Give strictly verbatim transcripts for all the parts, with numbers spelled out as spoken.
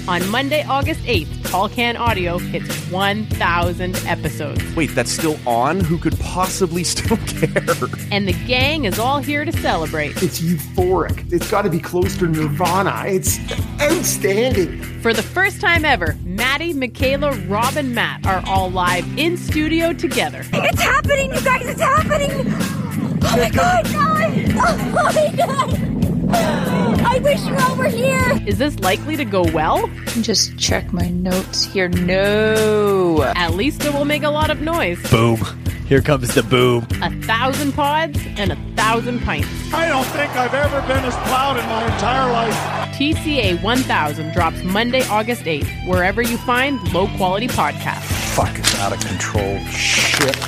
On Monday, August eighth, Tall Can Audio hits one thousand episodes. Wait, that's still on? Who could possibly still care? And the gang is all here to celebrate. It's euphoric. It's got to be close to Nirvana. It's outstanding. For the first time ever, Maddie, Michaela, Rob, and Matt are all live in studio together. It's happening, you guys! It's happening! Oh my god! Oh my god! I wish you all were here! Is this likely to go well? Just check my notes here. No! At least it will make a lot of noise. Boom. Here comes the boom. A thousand pods and a thousand pints. I don't think I've ever been as proud in my entire life. T C A one thousand drops Monday, August eighth, wherever you find low-quality podcasts. Fucking out of control shit.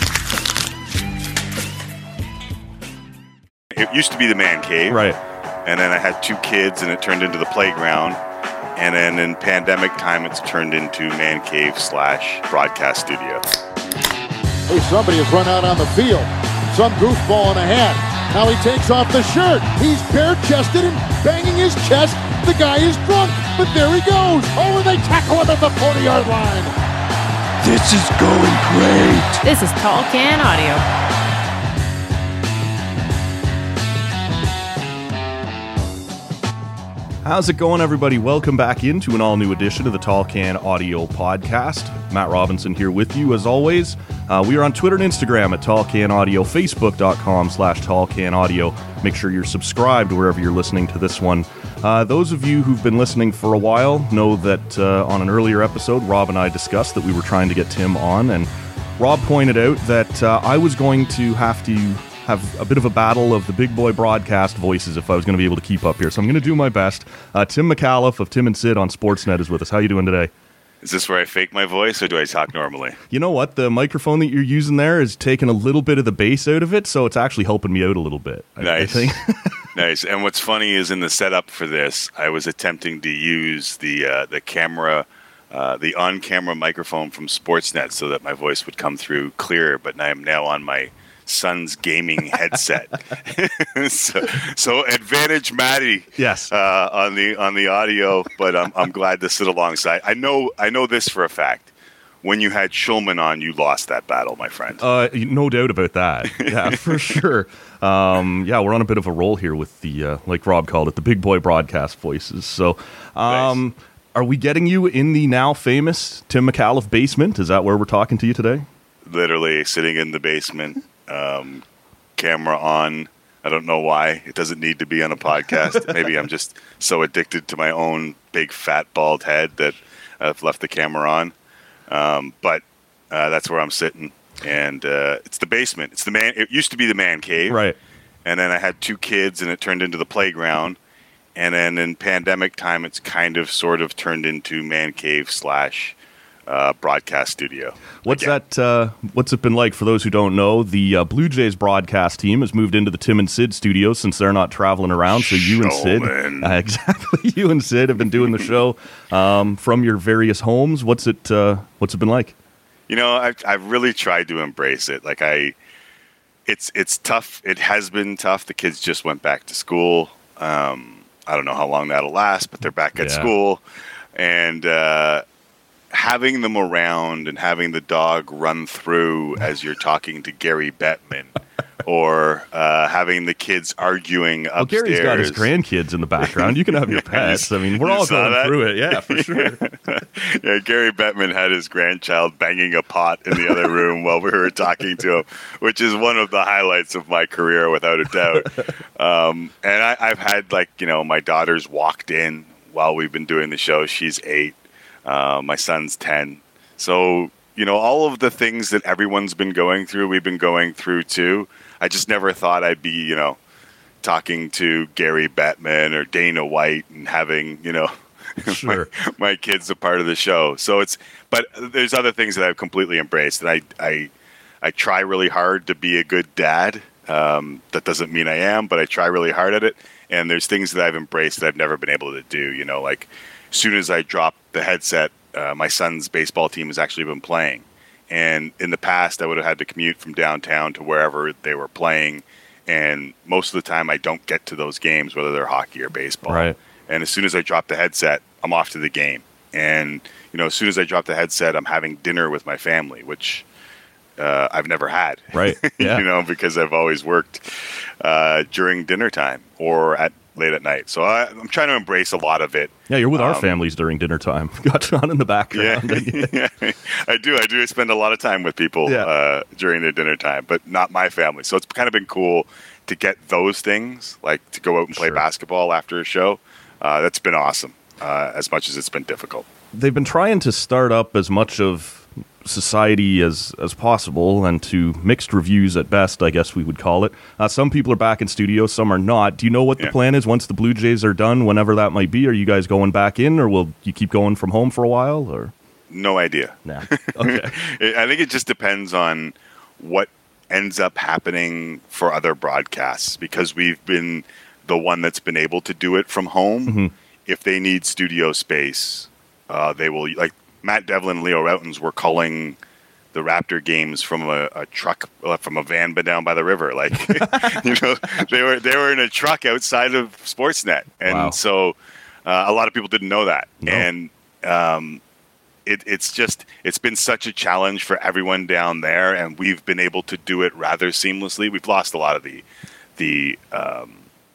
It used to be the man cave. Right. And then I had two kids and it turned into the playground. And then in pandemic time, it's turned into man cave slash broadcast studio. Hey, somebody has run out on the field. Some goofball in a hat. Now he takes off the shirt. He's bare-chested and banging his chest. The guy is drunk, but there he goes. Oh, and they tackle him at the forty-yard line. This is going great. This is Tall Can Audio. How's it going, everybody? Welcome back into an all-new edition of the Tall Can Audio Podcast. Matt Robinson here with you, as always. Uh, we are on Twitter and Instagram at Tall Can Audio, Facebook.com slash Tall Can Audio. Make sure you're subscribed wherever you're listening to this one. Uh, those of you who've been listening for a while know that uh, on an earlier episode, Rob and I discussed that we were trying to get Tim on, and Rob pointed out that uh, I was going to have to have a bit of a battle of the big boy broadcast voices if I was going to be able to keep up here. So I'm going to do my best. Uh, Tim McAuliffe of Tim and Sid on Sportsnet is with us. How you doing today? Is this where I fake my voice or do I talk normally? You know what? The microphone that you're using there is taking a little bit of the bass out of it, so it's actually helping me out a little bit. I, Nice. I think. Nice. And what's funny is in the setup for this, I was attempting to use the uh, the camera, uh, the on-camera microphone from Sportsnet so that my voice would come through clearer, but I am now on my son's gaming headset. so, so advantage Maddie. Yes. Uh, on the on the audio, but I'm I'm glad to sit alongside. I know I know this for a fact. When you had Schulman on, you lost that battle, my friend. Uh, no doubt about that. Yeah, for sure. Um, yeah, we're on a bit of a roll here with the, uh, like Rob called it, the big boy broadcast voices. So, um, Nice. Are we getting you in the now famous Tim McAuliffe basement? Is that where we're talking to you today? Literally sitting in the basement. Um, camera on. I don't know why. It doesn't need to be on a podcast. Maybe I'm just so addicted to my own big fat bald head that I've left the camera on. Um, but uh, that's where I'm sitting, and uh, it's the basement. It's the man. It used to be the man cave, Right. and then I had two kids, and it turned into the playground. And then in pandemic time, it's kind of sort of turned into man cave slash Uh, broadcast studio. What's Again. that? Uh, what's it been like for those who don't know? The uh, Blue Jays broadcast team has moved into the Tim and Sid studio since they're not traveling around. So you and Sid, Showman. uh, exactly, you and Sid have been doing the show um, from your various homes. What's it? Uh, what's it been like? You know, I've I've really tried to embrace it. Like I, it's it's tough. It has been tough. The kids just went back to school. Um, I don't know how long that'll last, but they're back at Yeah. school, and. Uh, having them around and having the dog run through as you're talking to Gary Bettman or uh, having the kids arguing Well, upstairs. Gary's got his grandkids in the background. You can have your pets. I mean, we're You all saw going that? through it. Yeah, for sure. Yeah, Gary Bettman had his grandchild banging a pot in the other room while we were talking to him, which is one of the highlights of my career, without a doubt. Um, and I, I've had, like, you know, my daughter's walked in while we've been doing the show. She's eight. Uh, my son's ten. So, you know, all of the things that everyone's been going through, we've been going through too. I just never thought I'd be, you know, talking to Gary Bettman or Dana White and having, you know, Sure. my, my kids a part of the show. So it's, but there's other things that I've completely embraced. And I, I, I try really hard to be a good dad. Um, that doesn't mean I am, but I try really hard at it. And there's things that I've embraced that I've never been able to do, you know, like, as soon as I dropped the headset, uh, my son's baseball team has actually been playing. And in the past, I would have had to commute from downtown to wherever they were playing. And most of the time, I don't get to those games, whether they're hockey or baseball. Right. And as soon as I dropped the headset, I'm off to the game. And, you know, as soon as I drop the headset, I'm having dinner with my family, which uh, I've never had. Right. Yeah. You know, because I've always worked uh, during dinner time or at late at night. So I, I'm trying to embrace a lot of it. Yeah, you're with our Um, families during dinner time. Got John in the background. Yeah, yeah, I do. I do spend a lot of time with people Yeah. uh, during their dinner time, but not my family. So it's kind of been cool to get those things, like to go out and play Sure. basketball after a show. Uh, that's been awesome, uh, as much as it's been difficult. They've been trying to start up as much of society as as possible, and to mixed reviews at best, I guess we would call it. Uh, some people are back in studio, some are not. Do you know what the Yeah. plan is once the Blue Jays are done, whenever that might be? Are you guys going back in, or will you keep going from home for a while? Or No idea. nah? Okay. I think it just depends on what ends up happening for other broadcasts, because we've been the one that's been able to do it from home. Mhm. If they need studio space, uh, they will. Like Matt Devlin and Leo Routens were calling the Raptor games from a, a truck, uh, from a van, but down by the river. Like, you know, they were they were in a truck outside of Sportsnet, and Wow. so uh, a lot of people didn't know that. No. And um, it, it's just it's been such a challenge for everyone down there, and we've been able to do it rather seamlessly. We've lost a lot of the the um,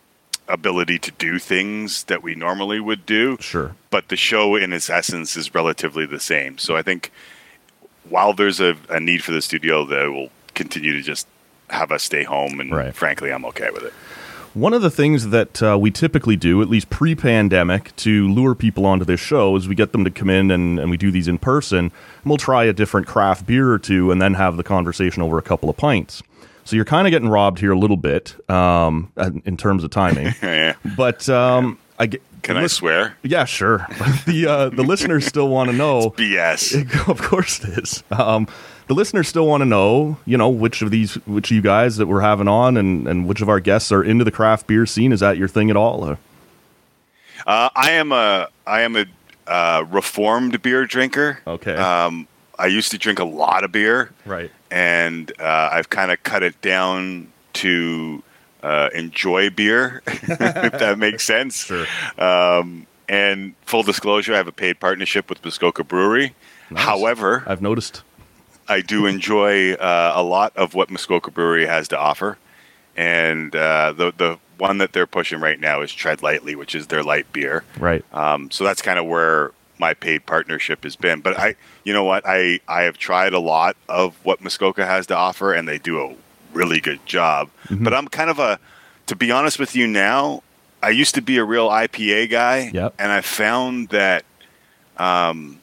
ability to do things that we normally would do, Sure. but the show in its essence is relatively the same. So I think while there's a, a need for the studio, they will continue to just have us stay home, and Right. frankly, I'm okay with it. One of the things that uh, we typically do, at least pre-pandemic, to lure people onto this show is we get them to come in and, and we do these in person. And we'll try a different craft beer or two and then have the conversation over a couple of pints. So you're kind of getting robbed here a little bit um, in terms of timing. Yeah. But um, I get, Can I swear? Yeah, sure. the uh, the listeners still want to know. B S. Of course it is. Um, the listeners still want to know, you know, which of these, which of you guys that we're having on, and, and which of our guests are into the craft beer scene. Is that your thing at all? Or? Uh, I am a I am a uh, reformed beer drinker. Okay. Um, I used to drink a lot of beer, Right. and uh, I've kind of cut it down to uh, enjoy beer, if that makes sense. Sure. Um, and full disclosure, I have a paid partnership with Muskoka Brewery. Nice. However, I've noticed. I do enjoy uh, a lot of what Muskoka Brewery has to offer. And uh, the the one that they're pushing right now is Tread Lightly, which is their light beer. Right. Um, so that's kind of where my paid partnership has been. But I, you know what, I, I have tried a lot of what Muskoka has to offer, and they do a really good job. Mm-hmm. But I'm kind of a, to be honest with you now, I used to be a real I P A guy, Yep. and I found that um,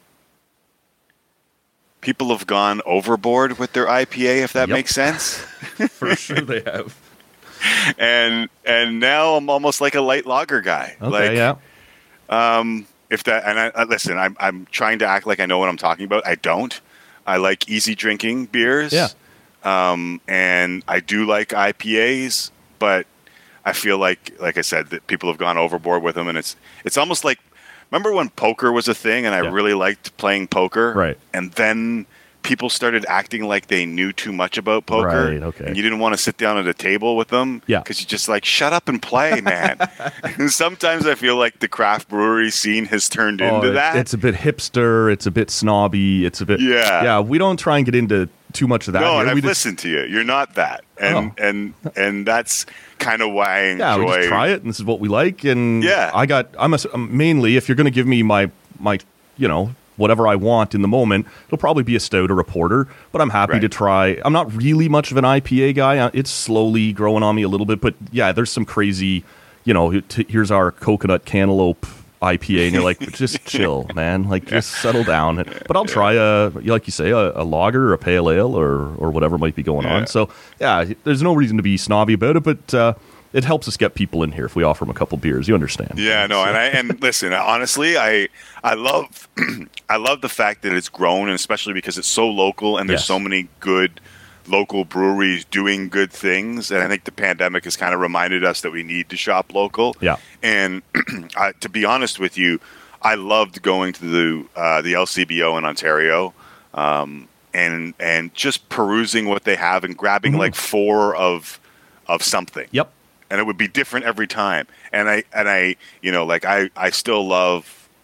people have gone overboard with their I P A, if that Yep. makes sense. For sure they have. and and now I'm almost like a light lager guy. Okay, like, yeah. Um, if that, and I, I listen, I'm I'm trying to act like I know what I'm talking about. I don't. I like easy drinking beers. Yeah. Um, and I do like I P As, but I feel like, like I said, that people have gone overboard with them, and it's it's almost like, remember when poker was a thing, and I Yeah. really liked playing poker, Right. And then people started acting like they knew too much about poker, Right, okay. and you didn't want to sit down at a table with them, Yeah. because you just like, shut up and play, man. And sometimes I feel like the craft brewery scene has turned Oh, into it- that. It's a bit hipster. It's a bit snobby. It's a bit. Yeah. Yeah. We don't try and get into too much of that. no, here. and I've we just, listened to you. You're not that, and Oh. and and that's kind of why I enjoy. Yeah, we just try it, and this is what we like. And Yeah. I got. I'm a, mainly if you're going to give me my my you know whatever I want in the moment, it'll probably be a stout or a porter. But I'm happy Right. to try. I'm not really much of an I P A guy. Uh, It's slowly growing on me a little bit. But yeah, there's some crazy. You know, t- here's our coconut cantaloupe I P A, and you're like, just chill, man. Like, just settle down. But I'll try a, like you say, a, a lager or a pale ale or or whatever might be going Yeah. on. So yeah, there's no reason to be snobby about it, but. Uh, It helps us get people in here if we offer them a couple beers. You understand? Yeah, no, and I and listen, honestly, I I love I love the fact that it's grown, and especially because it's so local, and there's Yes. so many good local breweries doing good things. And I think the pandemic has kind of reminded us that we need to shop local. Yeah. And I, to be honest with you, I loved going to the uh, the L C B O in Ontario, um, and and just perusing what they have and grabbing Mhm. like four of of something. Yep. And it would be different every time. And I and I, you know, like I, I still love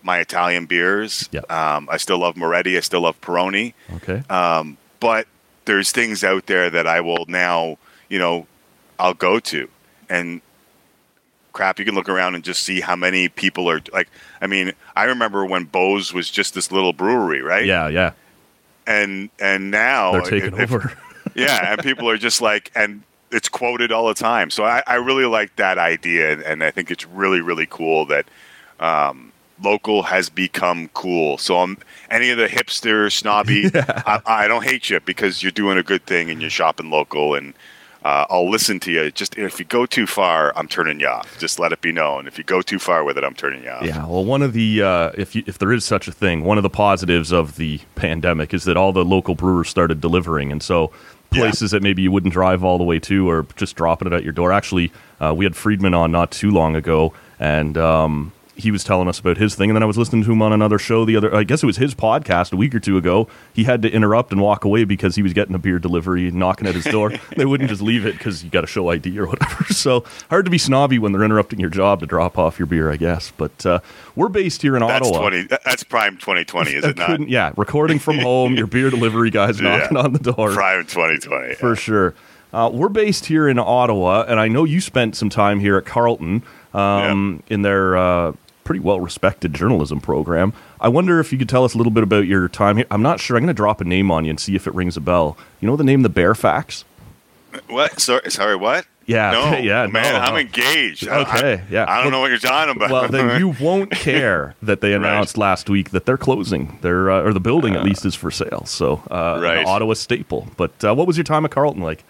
my Italian beers. Yep. Um, I still love Moretti. I still love Peroni. Okay. Um, but there's things out there that I will now, you know, I'll go to. And crap, you can look around and just see how many people are like, I mean, I remember when Bose was just this little brewery, right? Yeah, yeah. And and now They're taking if, over. yeah, and people are just like, and it's quoted all the time. So I, I really like that idea, and I think it's really, really cool that um, local has become cool. So I'm, any of the hipster, snobby, yeah. I, I don't hate you because you're doing a good thing and you're shopping local, and uh, I'll listen to you. Just if you go too far, I'm turning you off. Just let it be known. If you go too far with it, I'm turning you off. Yeah, well, one of the, uh, if you, if there is such a thing, one of the positives of the pandemic is that all the local brewers started delivering, and so places yeah. that maybe you wouldn't drive all the way to, or just dropping it at your door. Actually, uh, we had Friedman on not too long ago, and um, he was telling us about his thing, and then I was listening to him on another show the other, I guess it was his podcast a week or two ago. He had to interrupt and walk away because he was getting a beer delivery and knocking at his door. They wouldn't just leave it because you got to show I D or whatever. So hard to be snobby when they're interrupting your job to drop off your beer, I guess. But uh, we're based here in that's Ottawa. twenty, that's prime twenty twenty, is it not? Yeah, recording from home, your beer delivery guys knocking yeah. on the door. Prime twenty twenty. For yeah. sure. Uh, we're based here in Ottawa, and I know you spent some time here at Carleton um, yeah. in their uh, pretty well-respected journalism program. I wonder if you could tell us a little bit about your time here. I'm not sure. I'm going to drop a name on you and see if it rings a bell. You know the name The Bearfax? What? Sorry, sorry what? Yeah. No, yeah, man, no, I'm no. engaged. Okay, I, yeah. I don't well, know what you're talking about. Well, then you won't care that they announced right. last week that they're closing. They're, uh, or the building, uh, at least, is for sale. So, uh, right. an Ottawa staple. But uh, what was your time at Carleton like?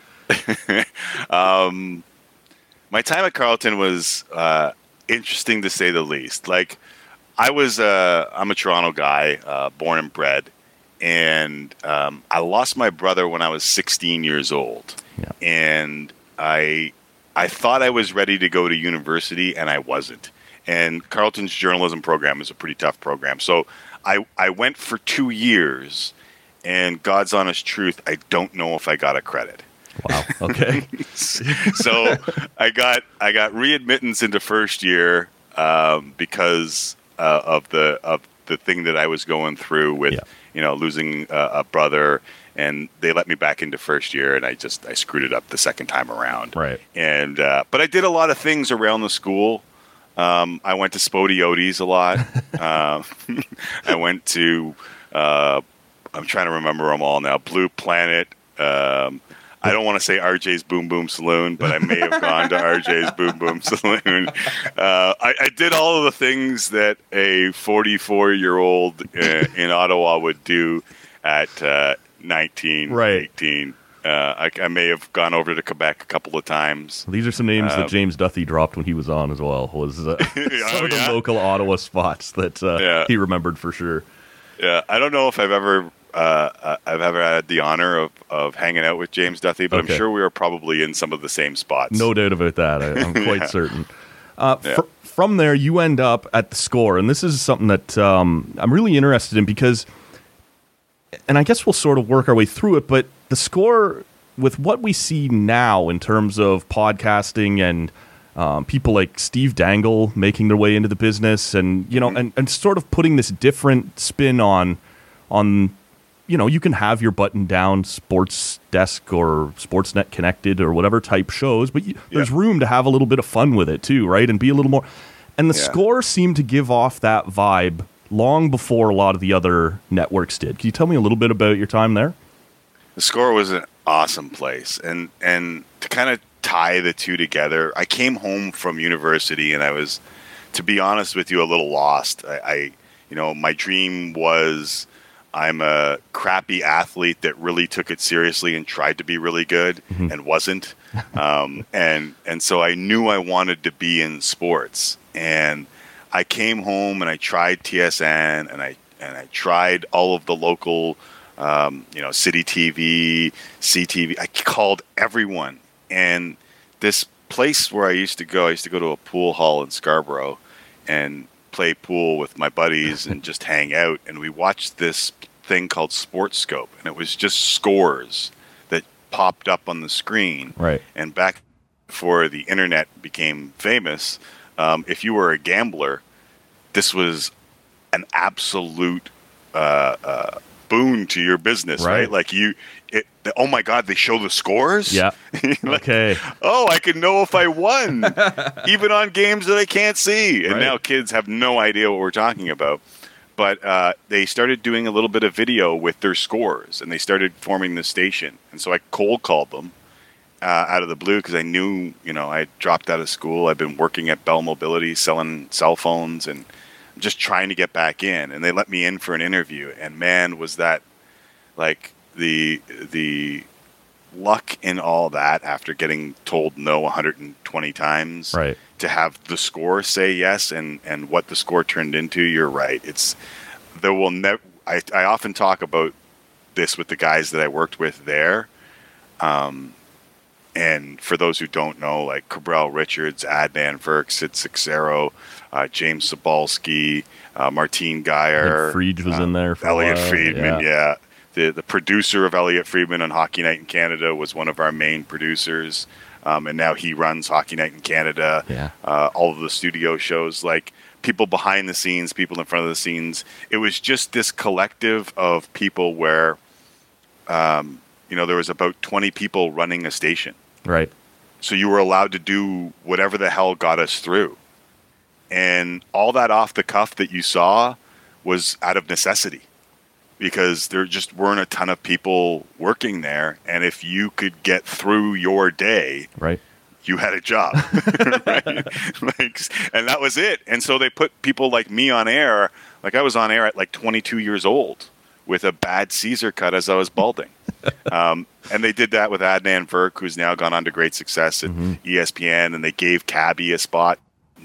um, my time at Carleton was uh, interesting to say the least. Like, I was, uh, I'm a Toronto guy, uh, born and bred, and um, I lost my brother when I was sixteen years old, yeah. and I, I thought I was ready to go to university, and I wasn't. And Carleton's journalism program is a pretty tough program, so I, I went for two years, and God's honest truth, I don't know if I got a credit. Wow. Okay. So I got I got readmittance into first year um, because uh, of the of the thing that I was going through with yeah. you know losing uh, a brother, and they let me back into first year, and I just I screwed it up the second time around. Right. And uh, but I did a lot of things around the school. Um, I went to Spodiotes a lot. uh, I went to uh, I'm trying to remember them all now. Blue Planet. Um, I don't want to say R J's Boom Boom Saloon, but I may have gone to R J's Boom Boom Saloon. Uh, I, I did all of the things that a forty-four-year-old in, in Ottawa would do at uh, nineteen, right. eighteen. Uh, I, I may have gone over to Quebec a couple of times. These are some names um, that James Duthie dropped when he was on as well. Was uh, some oh, of the yeah? local Ottawa spots that uh, yeah. he remembered for sure. Yeah, I don't know if I've ever uh, I've ever had the honor of, of hanging out with James Duthie, but okay. I'm sure we were probably in some of the same spots. No doubt about that. I, I'm quite yeah. certain. Uh, yeah. fr- from there, you end up at the Score, and this is something that um, I'm really interested in because, and I guess we'll sort of work our way through it, but the Score, with what we see now in terms of podcasting and um, people like Steve Dangle making their way into the business, and you know, mm-hmm. and, and sort of putting this different spin on, on, you know, you can have your button down sports desk or Sportsnet connected or whatever type shows, but you, yeah. there's room to have a little bit of fun with it too, right? And be a little more. And the yeah. Score seemed to give off that vibe long before a lot of the other networks did. Can you tell me a little bit about your time there? The Score was an awesome place, and and to kind of tie the two together, I came home from university, and I was, to be honest with you, a little lost. I, I you know, my dream was I'm a crappy athlete that really took it seriously and tried to be really good mm-hmm. and wasn't, um, and and so I knew I wanted to be in sports, and I came home and I tried T S N, and I and I tried all of the local. Um, you know, City T V, C T V. I called everyone. And this place where I used to go, I used to go to a pool hall in Scarborough and play pool with my buddies and just hang out. And we watched this thing called SportScope. And it was just scores that popped up on the screen. Right. And back before the internet became famous, um, if you were a gambler, this was an absolute uh, uh, boon to your business, right? Right. Like you, it, the, oh my God, they show the scores. Yeah. Like, Okay. oh, I can know if I won, even on games that I can't see. And Right. now kids have no idea what we're talking about. But uh, they started doing a little bit of video with their scores, and they started forming this station. And so I cold called them uh, out of the blue because I knew, you know, I had dropped out of school. I've been working at Bell Mobility, selling cell phones, and just trying to get back in. And they let me in for an interview. And man, was that like the the luck in all that after getting told no one hundred twenty times. Right. To have the score say yes, and, and what the score turned into, you're right. It's there will never. I, I often talk about this with the guys that I worked with there, um, and for those who don't know, like Cabral Richards, Adnan Verk, Sid Sixero, uh, James Sobalski, uh, Martine Geyer, Fried was uh, in there. For Elliot a while. Friedman, Yeah. yeah. The the producer of Elliot Friedman on Hockey Night in Canada was one of our main producers. Um, and now he runs Hockey Night in Canada, Yeah. uh, all of the studio shows, like people behind the scenes, people in front of the scenes. It was just this collective of people where, um, you know, there was about twenty people running a station. Right. So you were allowed to do whatever the hell got us through. And all that off the cuff that you saw was out of necessity, because there just weren't a ton of people working there. And if you could get through your day, Right. you had a job. Right? Like, and that was it. And so they put people like me on air. Like I was on air at like twenty-two years old with a bad Caesar cut as I was balding. um, and they did that with Adnan Verk, who's now gone on to great success at Mm-hmm. E S P N. And they gave Cabby a spot.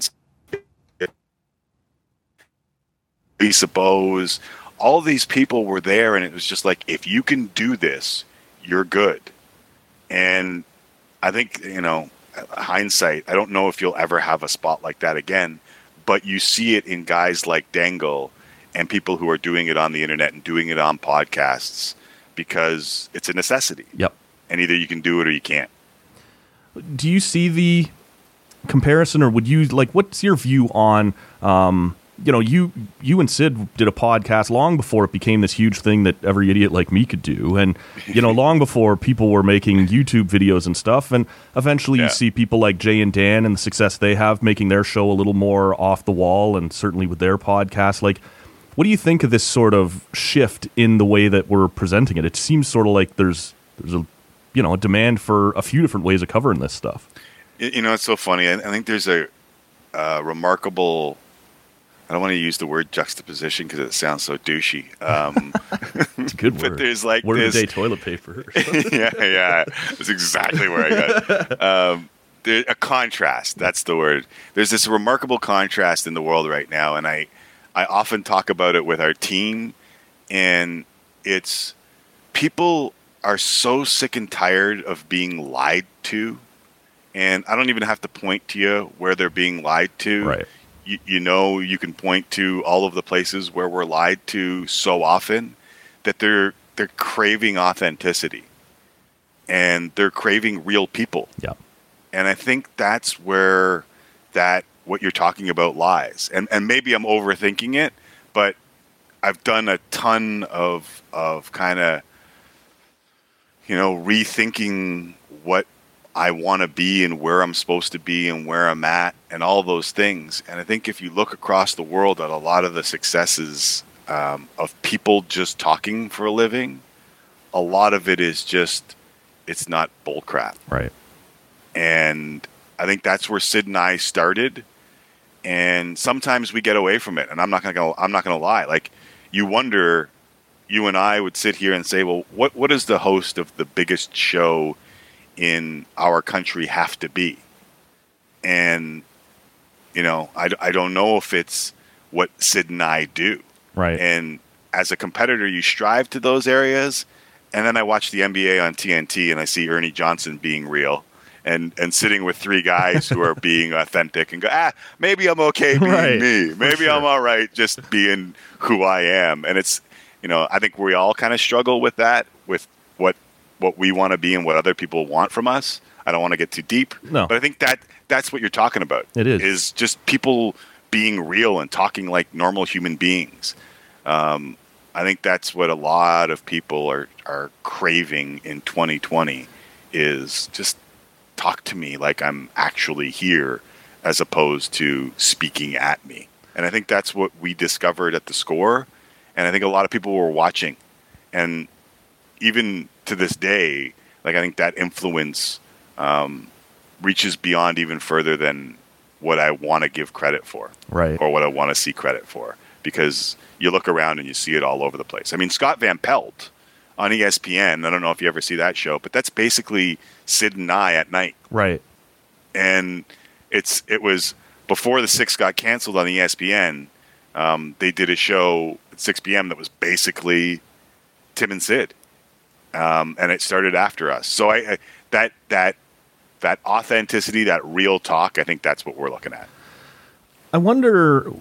Lisa Bose. All these people were there, and it was just like, if you can do this, you're good. And I think, you know, hindsight, I don't know if you'll ever have a spot like that again, but you see it in guys like Dangle and people who are doing it on the internet and doing it on podcasts because it's a necessity. Yep. And either you can do it or you can't. Do you see the comparison, or would you like? What's your view on? Um, you know, you you and Sid did a podcast long before it became this huge thing that every idiot like me could do, and you know, long before people were making YouTube videos and stuff. And eventually, Yeah. you see people like Jay and Dan and the success they have, making their show a little more off the wall, and certainly with their podcast. Like, what do you think of this sort of shift in the way that we're presenting it? It seems sort of like there's there's a you know a demand for a few different ways of covering this stuff. You know, it's so funny. I, I think there's a, a remarkable. I don't want to use the word juxtaposition because it sounds so douchey. Um, It's a good word. but there's like word this, of the day toilet paper. yeah, yeah, that's exactly where I got it. Um, there, a contrast. That's the word. There's this remarkable contrast in the world right now, and I, I often talk about it with our team, and it's people are so sick and tired of being lied to, and I don't even have to point to you where they're being lied to. Right. You, you know, you can point to all of the places where we're lied to so often that they're they're craving authenticity, and they're craving real people. Yeah. And I think that's where that what you're talking about lies. And and maybe I'm overthinking it, but I've done a ton of of kind of you know rethinking what I want to be and where I'm supposed to be and where I'm at and all those things. And I think if you look across the world at a lot of the successes um, of people just talking for a living, a lot of it is just, it's not bullcrap. Right. And I think that's where Sid and I started. And sometimes we get away from it. And I'm not going to, I'm not going to lie. Like, you wonder, you and I would sit here and say, well, what, what is the host of the biggest show in our country have to be? And, you know, I, I don't know if it's what Sid and I do. Right. And as a competitor, you strive to those areas. And then I watch the N B A on T N T and I see Ernie Johnson being real and, and sitting with three guys who are being authentic and go, ah, maybe I'm okay being Right. me. Maybe sure. I'm all right just being who I am. And it's, you know, I think we all kind of struggle with that, with what what we want to be and what other people want from us. I don't want to get too deep, No. but I think that that's what you're talking about. It is. Is just people being real and talking like normal human beings. Um, I think that's what a lot of people are, are craving in twenty twenty is just talk to me like I'm actually here as opposed to speaking at me. And I think that's what we discovered at the Score. And I think a lot of people were watching. And even to this day, like I think that influence um, reaches beyond even further than what I want to give credit for. Right. Or what I want to see credit for. Because you look around and you see it all over the place. I mean, Scott Van Pelt on E S P N, I don't know if you ever see that show, but that's basically Sid and I at night. Right. And it's it was before the Six got canceled on E S P N, um, they did a show at six p.m. that was basically Tim and Sid. Um, and it started after us. So I, I that that that authenticity, that real talk, I think that's what we're looking at. I wonder...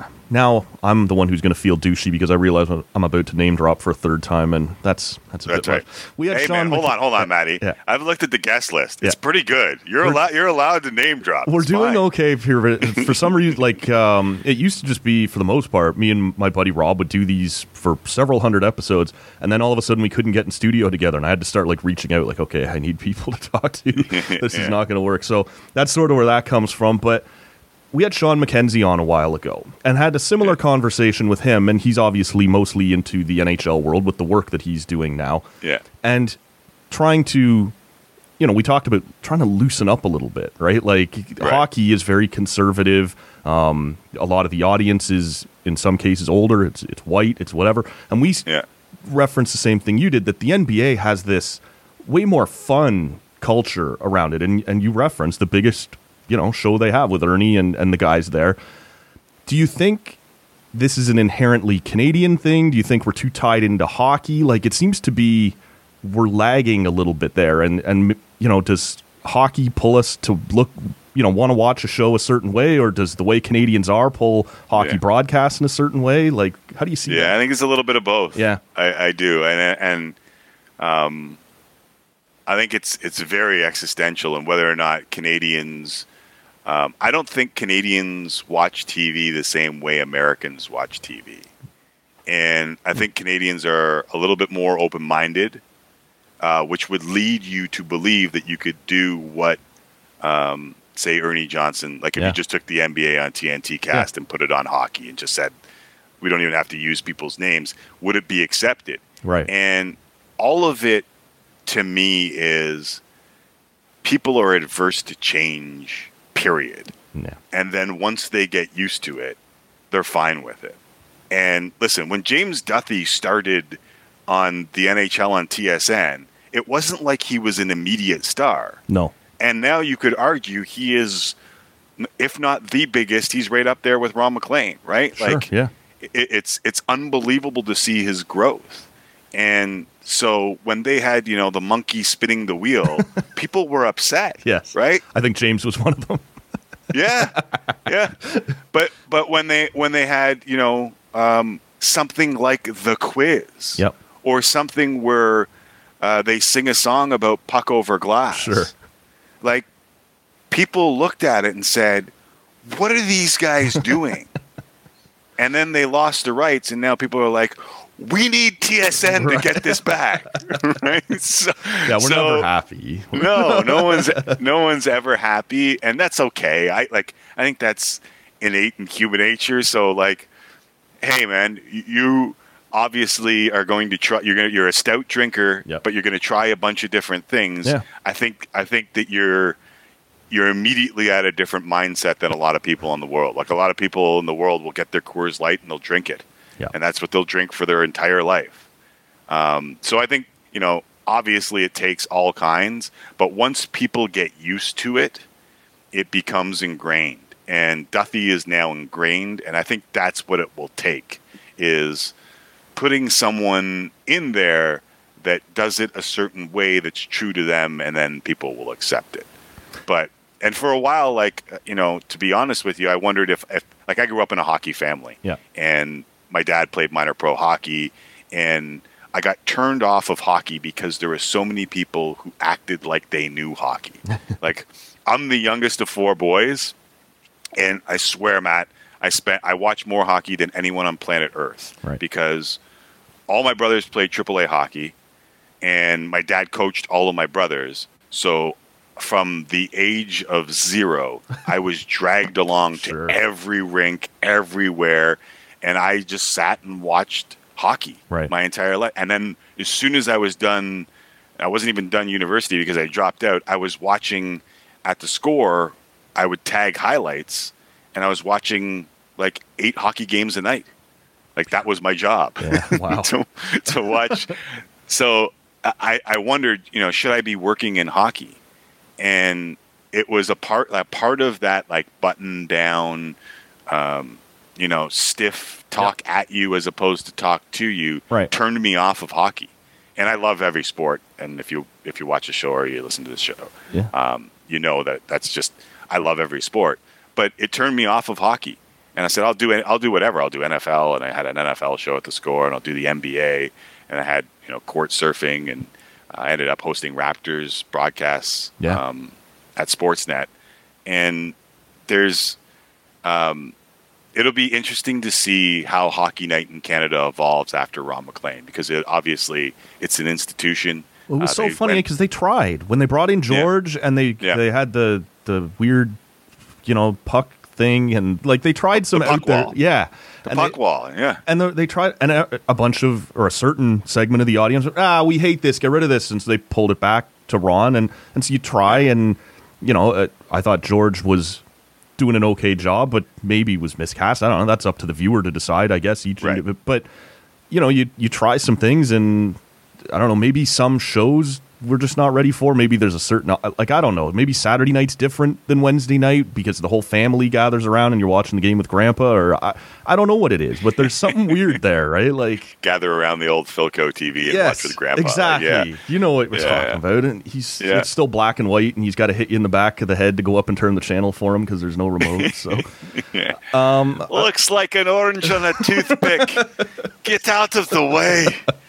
Now I'm the one who's going to feel douchey because I realize I'm about to name drop for a third time, and that's that's a that's bit right. much. We had hey Sean man, hold McK- on, hold on, Matty. Yeah. I've looked at the guest list. It's Yeah. pretty good. You're We're- allowed. You're allowed to name drop. We're It's doing fine. okay here. But for some reason, like um, it used to just be for the most part, me and my buddy Rob would do these for several hundred episodes, and then all of a sudden we couldn't get in studio together, and I had to start like reaching out, like, okay, I need people to talk to. This Yeah. is not going to work. So that's sort of where that comes from, but. We had Sean McKenzie on a while ago and had a similar conversation with him, and he's obviously mostly into the N H L world with the work that he's doing now. Yeah. And trying to, you know, we talked about trying to loosen up a little bit, right? Like, Right. hockey is very conservative. Um, a lot of the audience is, in some cases, older. It's it's white. It's whatever. And we Yeah. referenced the same thing you did, that the N B A has this way more fun culture around it. And, and you referenced the biggest you know, show they have with Ernie and, and the guys there. Do you think this is an inherently Canadian thing? Do you think we're too tied into hockey? Like, it seems to be we're lagging a little bit there. And, and you know, does hockey pull us to look, you know, want to watch a show a certain way? Or does the way Canadians are pull hockey Yeah. broadcast in a certain way? Like, how do you see Yeah, that? I think it's a little bit of both. Yeah. I, I do. And, and um, I think it's it's very existential in whether or not Canadians... Um, I don't think Canadians watch T V the same way Americans watch T V. And I think Canadians are a little bit more open-minded, uh, which would lead you to believe that you could do what, um, say, Ernie Johnson, like if Yeah. you just took the N B A on T N T cast Yeah. and put it on hockey and just said, we don't even have to use people's names, would it be accepted? Right. And all of it, to me, is people are adverse to change, period. Yeah. And then once they get used to it, they're fine with it. And listen, when James Duthie started on the N H L on T S N, it wasn't like he was an immediate star. No. And now you could argue he is, if not the biggest, he's right up there with Ron McLean, right? Sure, like, yeah. it, it's it's unbelievable to see his growth. And so when they had, you know, the monkey spinning the wheel, people were upset. Yes. Right? I think James was one of them. Yeah. Yeah. But but when they when they had, you know, um, something like The Quiz. Yep. Or something where uh, they sing a song about puck over glass. Sure. Like, people looked at it and said, what are these guys doing? And then they lost the rights, and now people are like, we need T S N to get this back. Right? So, Yeah, we're so- never happy. no, no one's no one's ever happy, and that's okay. I like I think that's innate in human nature. So like, hey man, y- you obviously are going to try. You're gonna you're a stout drinker, Yep. but you're going to try a bunch of different things. Yeah. I think I think that you're you're immediately at a different mindset than a lot of people in the world. Like a lot of people in the world will get their Coors Light and they'll drink it. Yeah. And that's what they'll drink for their entire life. Um, so I think, you know, obviously it takes all kinds, but once people get used to it, it becomes ingrained. And Duthie is now ingrained, and I think that's what it will take, is putting someone in there that does it a certain way that's true to them, and then people will accept it. But and for a while, like, you know, to be honest with you, I wondered if, if like, I grew up in a hockey family. Yeah. And my dad played minor pro hockey, and I got turned off of hockey because there were so many people who acted like they knew hockey. Like, I'm the youngest of four boys, and I swear, Matt, I spent I watched more hockey than anyone on planet Earth, Right. because all my brothers played triple A hockey, and my dad coached all of my brothers. So from the age of zero, I was dragged along Sure. to every rink, everywhere, and I just sat and watched hockey Right. my entire life. And then as soon as I was done, I wasn't even done university because I dropped out. I was watching at the Score. I would tag highlights, and I was watching like eight hockey games a night. Like that was my job. Yeah, wow. to, to watch. So I, I wondered, you know, should I be working in hockey? And it was a part, a part of that, like button down, um, you know, stiff talk at you as opposed to talk to you, Right. turned me off of hockey. And I love every sport. And if you if you watch a show or you listen to the show, Yeah. um, you know that that's just, I love every sport. But it turned me off of hockey. And I said, I'll do it. I'll do whatever. I'll do N F L, and I had an N F L show at the Score, and I'll do the N B A, and I had you know court surfing, and I ended up hosting Raptors broadcasts Yeah. um, at Sportsnet. And there's, um, it'll be interesting to see how Hockey Night in Canada evolves after Ron MacLean, because it, obviously it's an institution. Well, it was Uh, so they funny went- because they tried when they brought in George and they Yeah. they had the the weird, you know, puck thing, and like they tried some The puck out there, wall. yeah, the and puck they, wall, yeah. and the, they tried, and a, a bunch of or a certain segment of the audience, ah, we hate this, get rid of this, and so they pulled it back to Ron, and and so you try, and you know, uh, I thought George was doing an okay job, but maybe was miscast. I don't know. That's up to the viewer to decide, I guess. Each, Right. indiv- but you know, you you try some things, and I don't know. Maybe some shows we're just not ready for. Maybe there's a certain, like, I don't know. Maybe Saturday night's different than Wednesday night because the whole family gathers around and you're watching the game with Grandpa. Or I, I don't know what it is, but there's something weird there, right? Like, Gather around the old Philco T V and yes, watch with Grandpa. exactly. Yeah. You know what we're Yeah, talking yeah. about. And he's Yeah. it's still black and white, and he's got to hit you in the back of the head to go up and turn the channel for him because there's no remote. So. Yeah. Um, Looks like an orange on a toothpick. Get out of the way.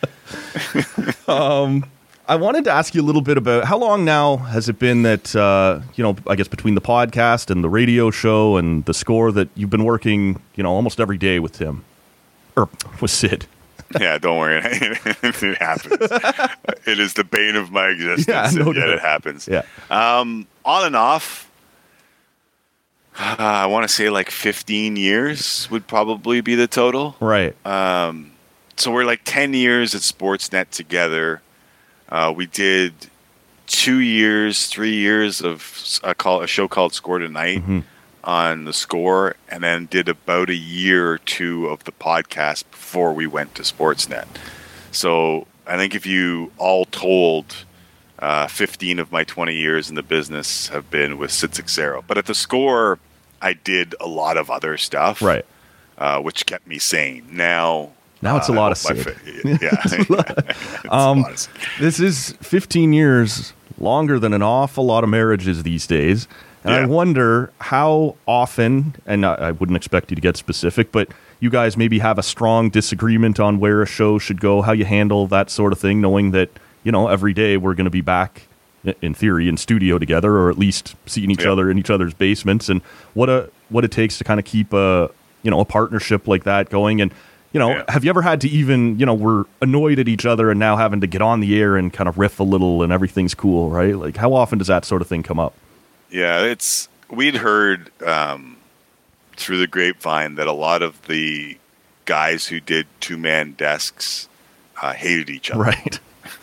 I wanted to ask you a little bit about how long now has it been that, uh, you know, I guess between the podcast and the radio show and the Score that you've been working, you know, almost every day with Tim or with Sid. Yeah, don't worry. It happens. It is the bane of my existence. Yeah, no and yet doubt. it happens. Yeah. Um, on and off, uh, I want to say like fifteen years would probably be the total. Right. Um, so we're like ten years at Sportsnet together. Uh, we did two years, three years of a, call, a show called Score Tonight Mm-hmm. on the Score, and then did about a year or two of the podcast before we went to Sportsnet. So I think if you all told, uh, fifteen of my twenty years in the business have been with Sid Seixeiro. But at the Score, I did a lot of other stuff, Right. uh, which kept me sane. Now, Now it's a uh, lot I of hope my Sid. fa- yeah, It's a Um, lot of Sid. This is fifteen years longer than an awful lot of marriages these days. And I Yeah. wonder how often, and I I wouldn't expect you to get specific, but you guys maybe have a strong disagreement on where a show should go, how you handle that sort of thing, knowing that, you know, every day we're going to be back, i- in theory, in studio together, or at least seeing each Yeah. other in each other's basements, and what a what it takes to kind of keep a, you know, a partnership like that going. And, you know, Yeah. have you ever had to even, you know, we're annoyed at each other and now having to get on the air and kind of riff a little and everything's cool, right? Like, how often does that sort of thing come up? Yeah, it's we'd heard um, through the grapevine that a lot of the guys who did two man desks uh, hated each other, Right.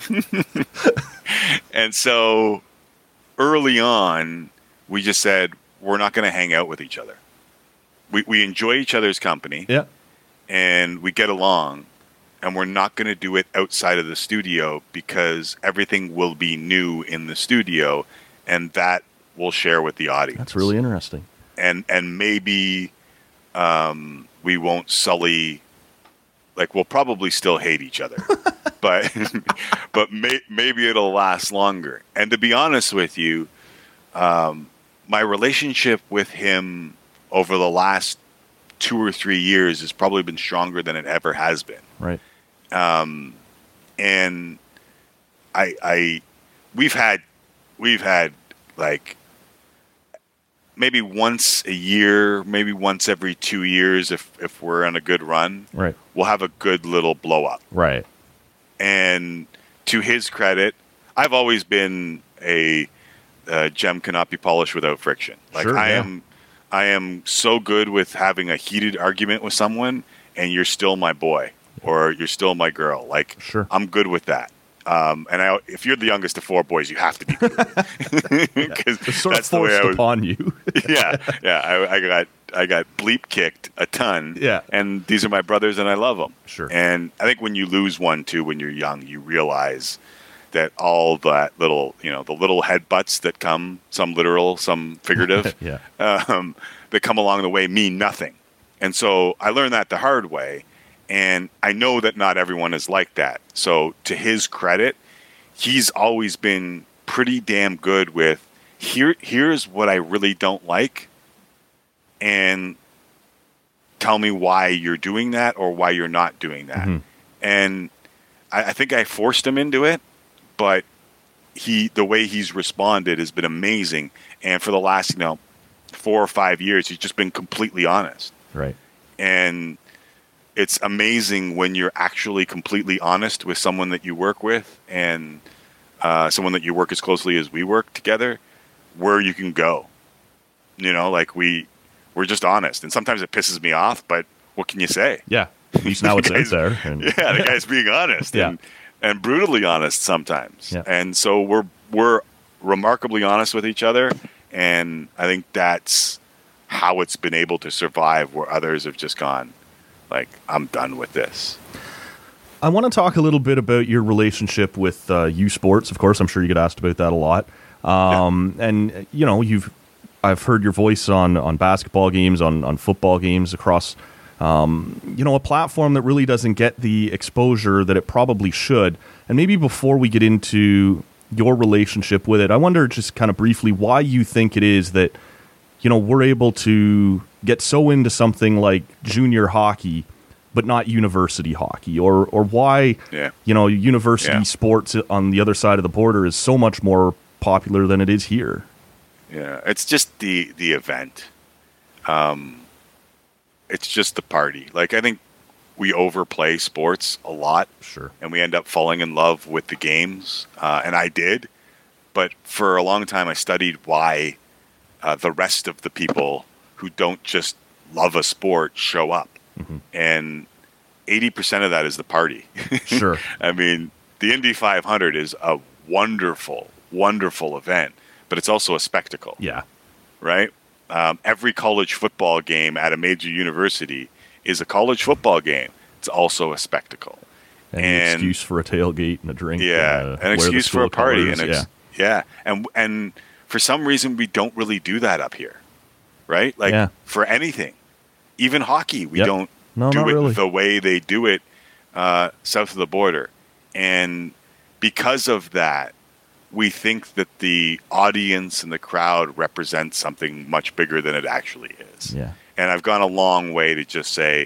and so early on we just said we're not going to hang out with each other. We we enjoy each other's company, Yeah. and we get along, and we're not going to do it outside of the studio because everything will be new in the studio, and that we'll share with the audience. That's really interesting. and and maybe um, we won't sully. Like we'll probably still hate each other, but but may, maybe it'll last longer. And to be honest with you, um, my relationship with him over the last two or three years has probably been stronger than it ever has been. Right. Um, and I, I, we've had, we've had like maybe once a year, maybe once every two years, if if we're on a good run, Right. we'll have a good little blow up. Right. And to his credit, I've always been a uh, gem cannot be polished without friction. Like Sure, I yeah. am, I am so good with having a heated argument with someone, and you're still my boy or you're still my girl. Like Sure. I'm good with that. Um, and I, if you're the youngest of four boys, you have to be good with it. 'Cause It's sort that's of the way forced I was. upon you. yeah, yeah. I, I got I got bleep kicked a ton. Yeah. and these are my brothers, and I love them. Sure. And I think when you lose one too, when you're young, you realize that all that little, you know, the little headbutts that come, some literal, some figurative, Yeah. um, that come along the way mean nothing. And so I learned that the hard way. And I know that not everyone is like that. So to his credit, he's always been pretty damn good with here. Here's what I really don't like, and tell me why you're doing that or why you're not doing that. Mhm. And I, I think I forced him into it, but he the way he's responded has been amazing. And for the last, you know, four or five years, he's just been completely honest. Right. And it's amazing when you're actually completely honest with someone that you work with and uh, someone that you work as closely as we work together, where you can go. You know, like we, we're just honest. And sometimes it pisses me off, but what can you say? Yeah. At least now it's The out guy's- there. And Yeah, the guy's being honest Yeah. and, and brutally honest sometimes. Yeah. And so we're we're remarkably honest with each other. And I think that's how it's been able to survive where others have just gone, like, I'm done with this. I want to talk a little bit about your relationship with uh, U Sports. Of course, I'm sure you get asked about that a lot. Um, yeah. And you know, you've I've heard your voice on on basketball games, on on football games across, um, you know, a platform that really doesn't get the exposure that it probably should. And maybe before we get into your relationship with it, I wonder just kind of briefly why you think it is that, you know, we're able to get so into something like junior hockey, but not university hockey, or or why, Yeah. you know, university Yeah. sports on the other side of the border is so much more popular than it is here. Yeah, it's just the the event. Um, it's just the party. Like, I think we overplay sports a lot. Sure. And we end up falling in love with the games, uh, and I did. But for a long time, I studied why uh, the rest of the people who don't just love a sport show up. Mm-hmm. And eighty percent of that is the party. Sure. I mean, the Indy five hundred is a wonderful, wonderful event, but it's also a spectacle, Yeah. right? Um, every college football game at a major university is a college football game. It's also a spectacle. And, an And- excuse for a tailgate and a drink. Yeah, and, uh, an wear the excuse for a school party. colors. And ex- yeah, and and for some reason we don't really do that up here, right? Like Yeah. for anything, even hockey, we Yep. don't No, do not it really. the way they do it uh, south of the border, and because of that, we think that the audience and the crowd represents something much bigger than it actually is. Yeah. And I've gone a long way to just say,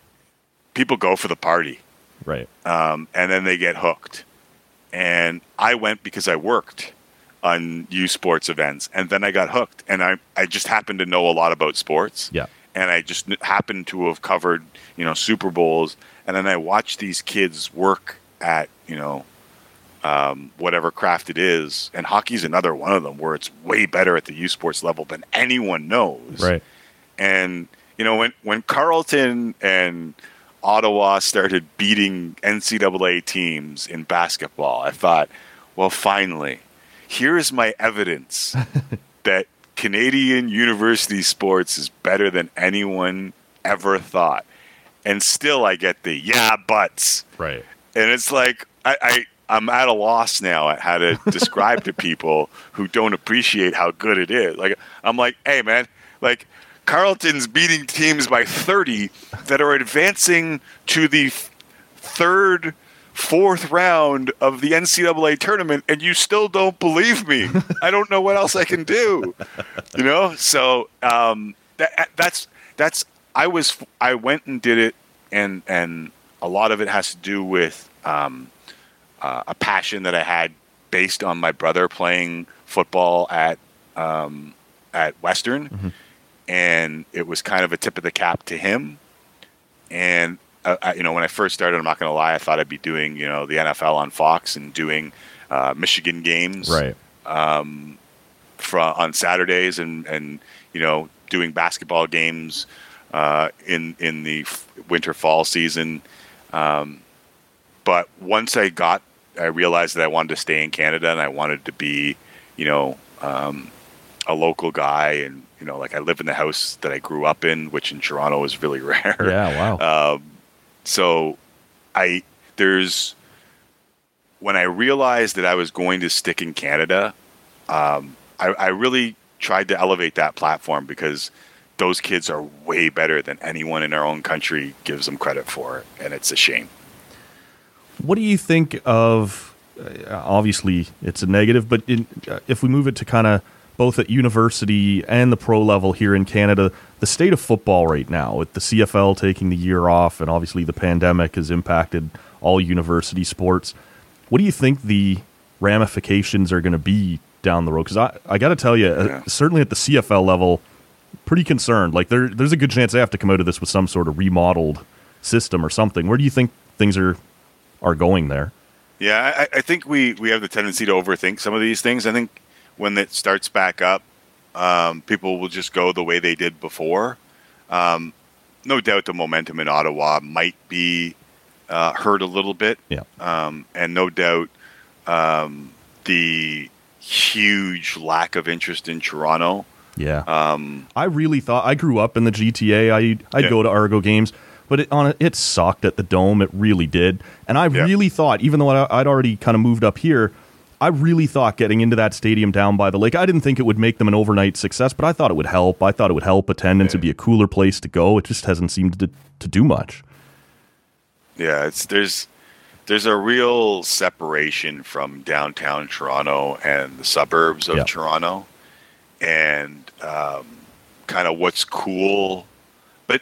people go for the party. Right. Um, and then they get hooked. And I went because I worked on U Sports events, and then I got hooked. And I, I just happened to know a lot about sports. Yeah. And I just kn- happened to have covered, you know, Super Bowls. And then I watched these kids work at, you know, um, whatever craft it is. And hockey's another one of them where it's way better at the U Sports level than anyone knows. Right. And, you know, when, when Carleton and Ottawa started beating N C double A teams in basketball, I thought, well, finally, here's my evidence that Canadian university sports is better than anyone ever thought. And still I get the, yeah, buts. Right. And it's like, I, I, I'm at a loss now at how to describe to people who don't appreciate how good it is. Like, I'm like, hey, man, like, Carleton's beating teams by thirty that are advancing to the f- third, fourth round of the N C double A tournament, and you still don't believe me. I don't know what else I can do. You know? So um, that, that's that's I was I went and did it, and and a lot of it has to do with um, uh, a passion that I had based on my brother playing football at um, at Western, Mm-hmm. and it was kind of a tip of the cap to him. And uh, I, you know, when I first started, I'm not going to lie, I thought I'd be doing, you know, the N F L on Fox and doing uh, Michigan games, Right. Um, from on Saturdays, and and you know, doing basketball games uh, in in the f- winter fall season. Um, but once I got, I realized that I wanted to stay in Canada, and I wanted to be, you know, um, a local guy, and you know, like I live in the house that I grew up in, which in Toronto is really rare. Yeah, wow. Um, so I there's when I realized that I was going to stick in Canada, um, I, I really tried to elevate that platform, because those kids are way better than anyone in our own country gives them credit for, and it's a shame. What do you think of, uh, obviously it's a negative, but in, uh, if we move it to kind of both at university and the pro level here in Canada, the state of football right now, with the C F L taking the year off, and obviously the pandemic has impacted all university sports, what do you think the ramifications are going to be down the road? Because I, I got to tell you, Yeah. uh, certainly at the C F L level, pretty concerned. Like there, there's a good chance they have to come out of this with some sort of remodeled system or something. Where do you think things are are going there? Yeah, I, I think we, we have the tendency to overthink some of these things. I think when it starts back up, um, people will just go the way they did before. Um, no doubt the momentum in Ottawa might be uh, hurt a little bit. Yeah. Um, and no doubt um, the huge lack of interest in Toronto. Yeah. Um, I really thought, I grew up in the G T A. I, I'd Yeah. go to Argo games, but it, on a, it sucked at the Dome. It really did. And I Yeah. really thought, even though I, I'd already kind of moved up here, I really thought getting into that stadium down by the lake, I didn't think it would make them an overnight success, but I thought it would help. I thought it would help attendance. It'd be a cooler place to go. It just hasn't seemed to, to do much. Yeah, it's there's there's a real separation from downtown Toronto and the suburbs of Yeah. Toronto, and um, kind of what's cool, but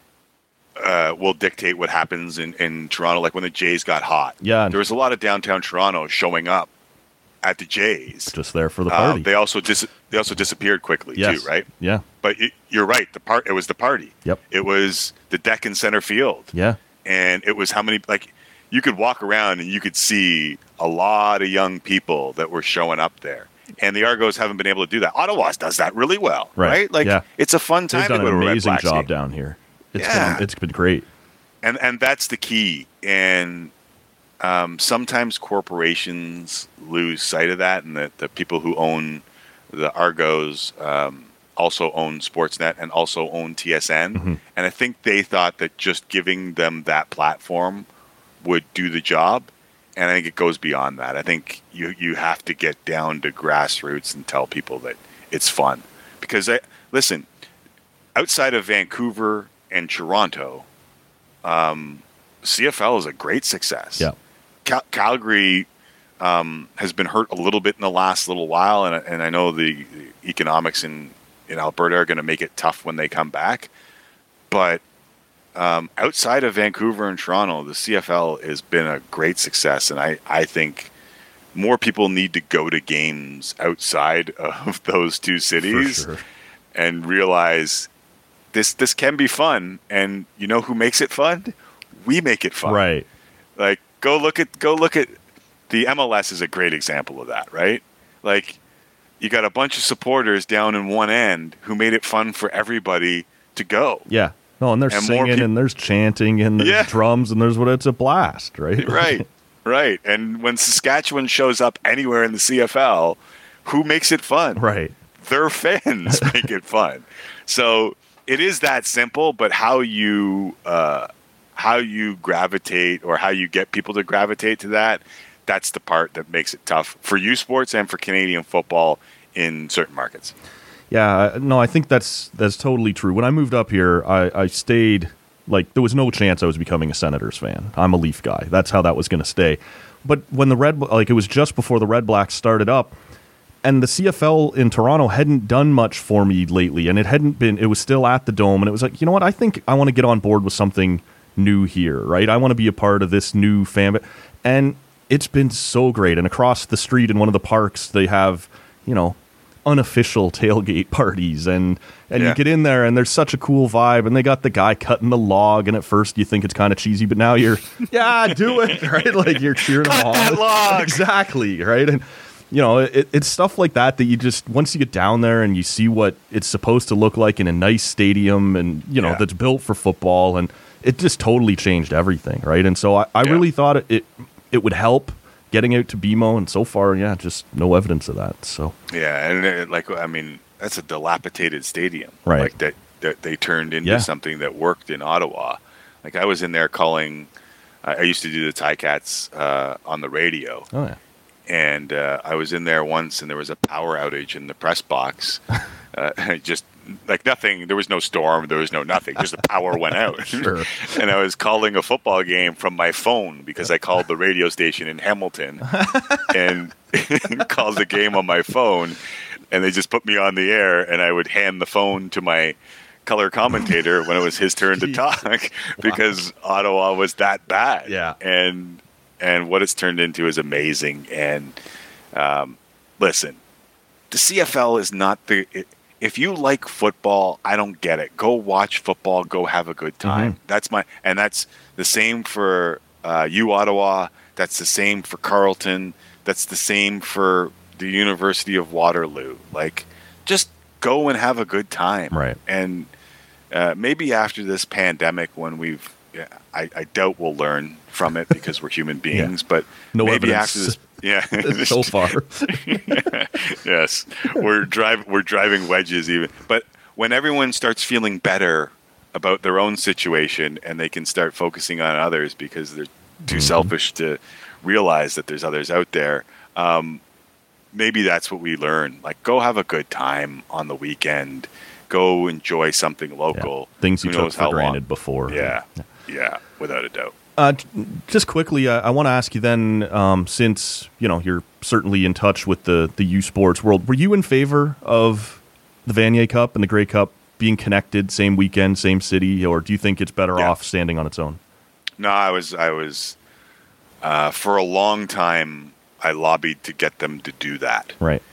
uh, will dictate what happens in, in Toronto. Like when the Jays got hot, Yeah. there was a lot of downtown Toronto showing up at the Jays. Just there for the Uh, party. they also dis- they also disappeared quickly Yes. too, right? Yeah. But it, you're right. The part it was the party. Yep. It was the deck in center field. Yeah. And it was how many, like, you could walk around and you could see a lot of young people that were showing up there. And the Argos haven't been able to do that. Ottawa does that really well, Right. right? Like, Yeah. it's a fun time They've to done go an to a Red amazing Blacks job game. down here. It's Yeah. been, it's been great. And and that's the key. And um, sometimes corporations lose sight of that, and that the people who own the Argos um, also own Sportsnet and also own T S N. Mm-hmm. And I think they thought that just giving them that platform would do the job. And I think it goes beyond that. I think you you have to get down to grassroots and tell people that it's fun. Because, I, listen, outside of Vancouver and Toronto, um, C F L is a great success. Yeah. Cal- Calgary um, has been hurt a little bit in the last little while, and, and I know the, the economics in, in Alberta are going to make it tough when they come back. But um, outside of Vancouver and Toronto, the C F L has been a great success, and I, I think more people need to go to games outside of those two cities For sure. and realize this this can be fun. And you know who makes it fun? We make it fun. Right. Like go look at go look at the M L S is a great example of that, right? Like you got a bunch of supporters down in one end who made it fun for everybody to go. Yeah. No, and there's And more singing peop- and there's chanting and there's Yeah. drums and there's what it's a blast, right? Right. Right. And when Saskatchewan shows up anywhere in the C F L, who makes it fun? Right. Their fans make it fun. So it is that simple, but how you uh, how you gravitate or how you get people to gravitate to that, that's the part that makes it tough for U Sports and for Canadian football in certain markets. Yeah, no, I think that's that's totally true. When I moved up here, I, I stayed, like, there was no chance I was becoming a Senators fan. I'm a Leaf guy. That's how that was going to stay. But when the Red, like, it was just before the Red Blacks started up, and the C F L in Toronto hadn't done much for me lately, and it hadn't been, it was still at the Dome, and it was like, you know what, I think I want to get on board with something new here, right? I want to be a part of this new fan, and it's been so great. And across the street in one of the parks, they have, you know, unofficial tailgate parties, and and Yeah. you get in there and there's such a cool vibe, and they got the guy cutting the log, and at first you think it's kind of cheesy, but now you're yeah, do it, right? Like you're cheering them on. that log! Exactly, right? And you know, it, it's stuff like that that you just, once you get down there and you see what it's supposed to look like in a nice stadium, and you know, Yeah. that's built for football, and it just totally changed everything, right? And so I, I Yeah. really thought it, it it would help getting out to B M O, and so far, yeah, just no evidence of that. So Yeah, and it, like I mean, that's a dilapidated stadium, Right. Like that, that they turned into Yeah. something that worked in Ottawa. Like I was in there calling. I I used to do the Ticats uh, on the radio, oh yeah, and uh, I was in there once, and there was a power outage in the press box. uh, just like nothing. There was no storm. There was no nothing. Just the power went out. Sure. And I was calling a football game from my phone because I called the radio station in Hamilton and called the game on my phone. And they just put me on the air, and I would hand the phone to my color commentator when it was his turn to Jeez. talk because Ottawa was that bad. Yeah. And and what it's turned into is amazing. And um, listen, the C F L is not the. It, if you like football, I don't get it. Go watch football. Go have a good time. Mm-hmm. That's my, and that's the same for uh, you, Ottawa. That's the same for Carleton. That's the same for the University of Waterloo. Like, just go and have a good time. Right. And uh, maybe after this pandemic, when we've, yeah, I, I doubt we'll learn from it because we're human beings. But No maybe evidence. after this, yeah, so far. yes, we're driving we're driving wedges even. But when everyone starts feeling better about their own situation and they can start focusing on others because they're too Mm-hmm. selfish to realize that there's others out there, um, maybe that's what we learn. Like, go have a good time on the weekend. Go enjoy something local. Yeah. Things you Who took knows for how granted long. before. Yeah, yeah, without a doubt. Uh, j- just quickly, uh, I want to ask you then, um, since you know you're certainly in touch with the the U Sports world, were you in favor of the Vanier Cup and the Grey Cup being connected, same weekend, same city, or do you think it's better Yeah. off standing on its own? No, I was, I was, uh, for a long time, I lobbied to get them to do that. Right.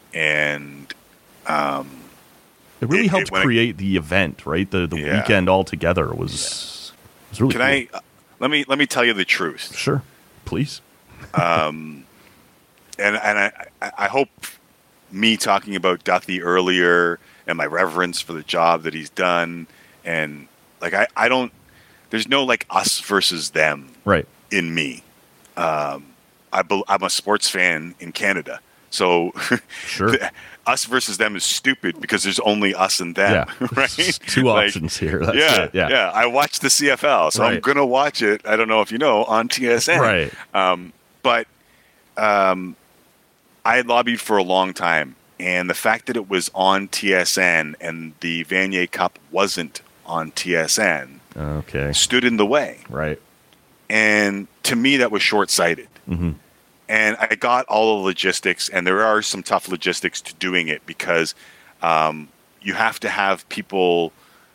And, um, It really It- it- helped when I- create the event, right? The the Yeah. weekend altogether was was really can cool. I, uh, let me, let me tell you the truth. Sure, please. Um, and, and I, I I hope me talking about Duthie earlier and my reverence for the job that he's done. And like, I, I don't, there's no like us versus them Right. in me. Um, I bel I'm a sports fan in Canada. So Sure. the- us versus them is stupid because there's only us and them, Yeah. right? Two Like, options here. That's yeah, it. Yeah. yeah. I watch the C F L, so I'm Right. gonna watch it. I don't know if you know on T S N, Right. Um, but um, I had lobbied for a long time, and the fact that it was on T S N and the Vanier Cup wasn't on T S N Okay. stood in the way. Right. And to me, that was short-sighted. Mhm. And I got all the logistics, and there are some tough logistics to doing it because um, you have to have people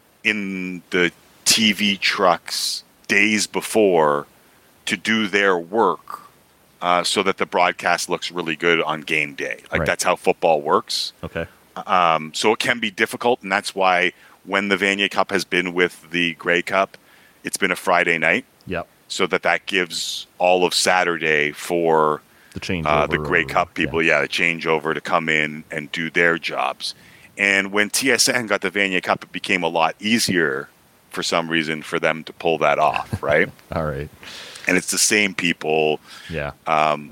in the T V trucks days before to do their work uh, so that the broadcast looks really good on game day. Like, Right. that's how football works. Okay. Um, so it can be difficult, and that's why when the Vanier Cup has been with the Grey Cup, it's been a Friday night. Yep. So that that gives all of Saturday for The change. uh, the Grey Cup people, yeah. the changeover to come in and do their jobs. And when T S N got the Vanier Cup, it became a lot easier for some reason for them to pull that off, right? All right. And it's the same people. Yeah. Um,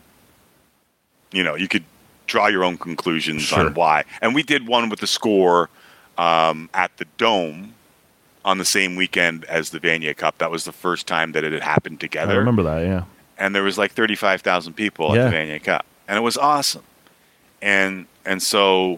you know, you could draw your own conclusions Sure. on why. And we did one with the score um, at the Dome on the same weekend as the Vanier Cup. That was the first time that it had happened I together. remember that. Yeah. And there was like thirty-five thousand people Yeah. at the Vanier Cup, and it was awesome. And and so,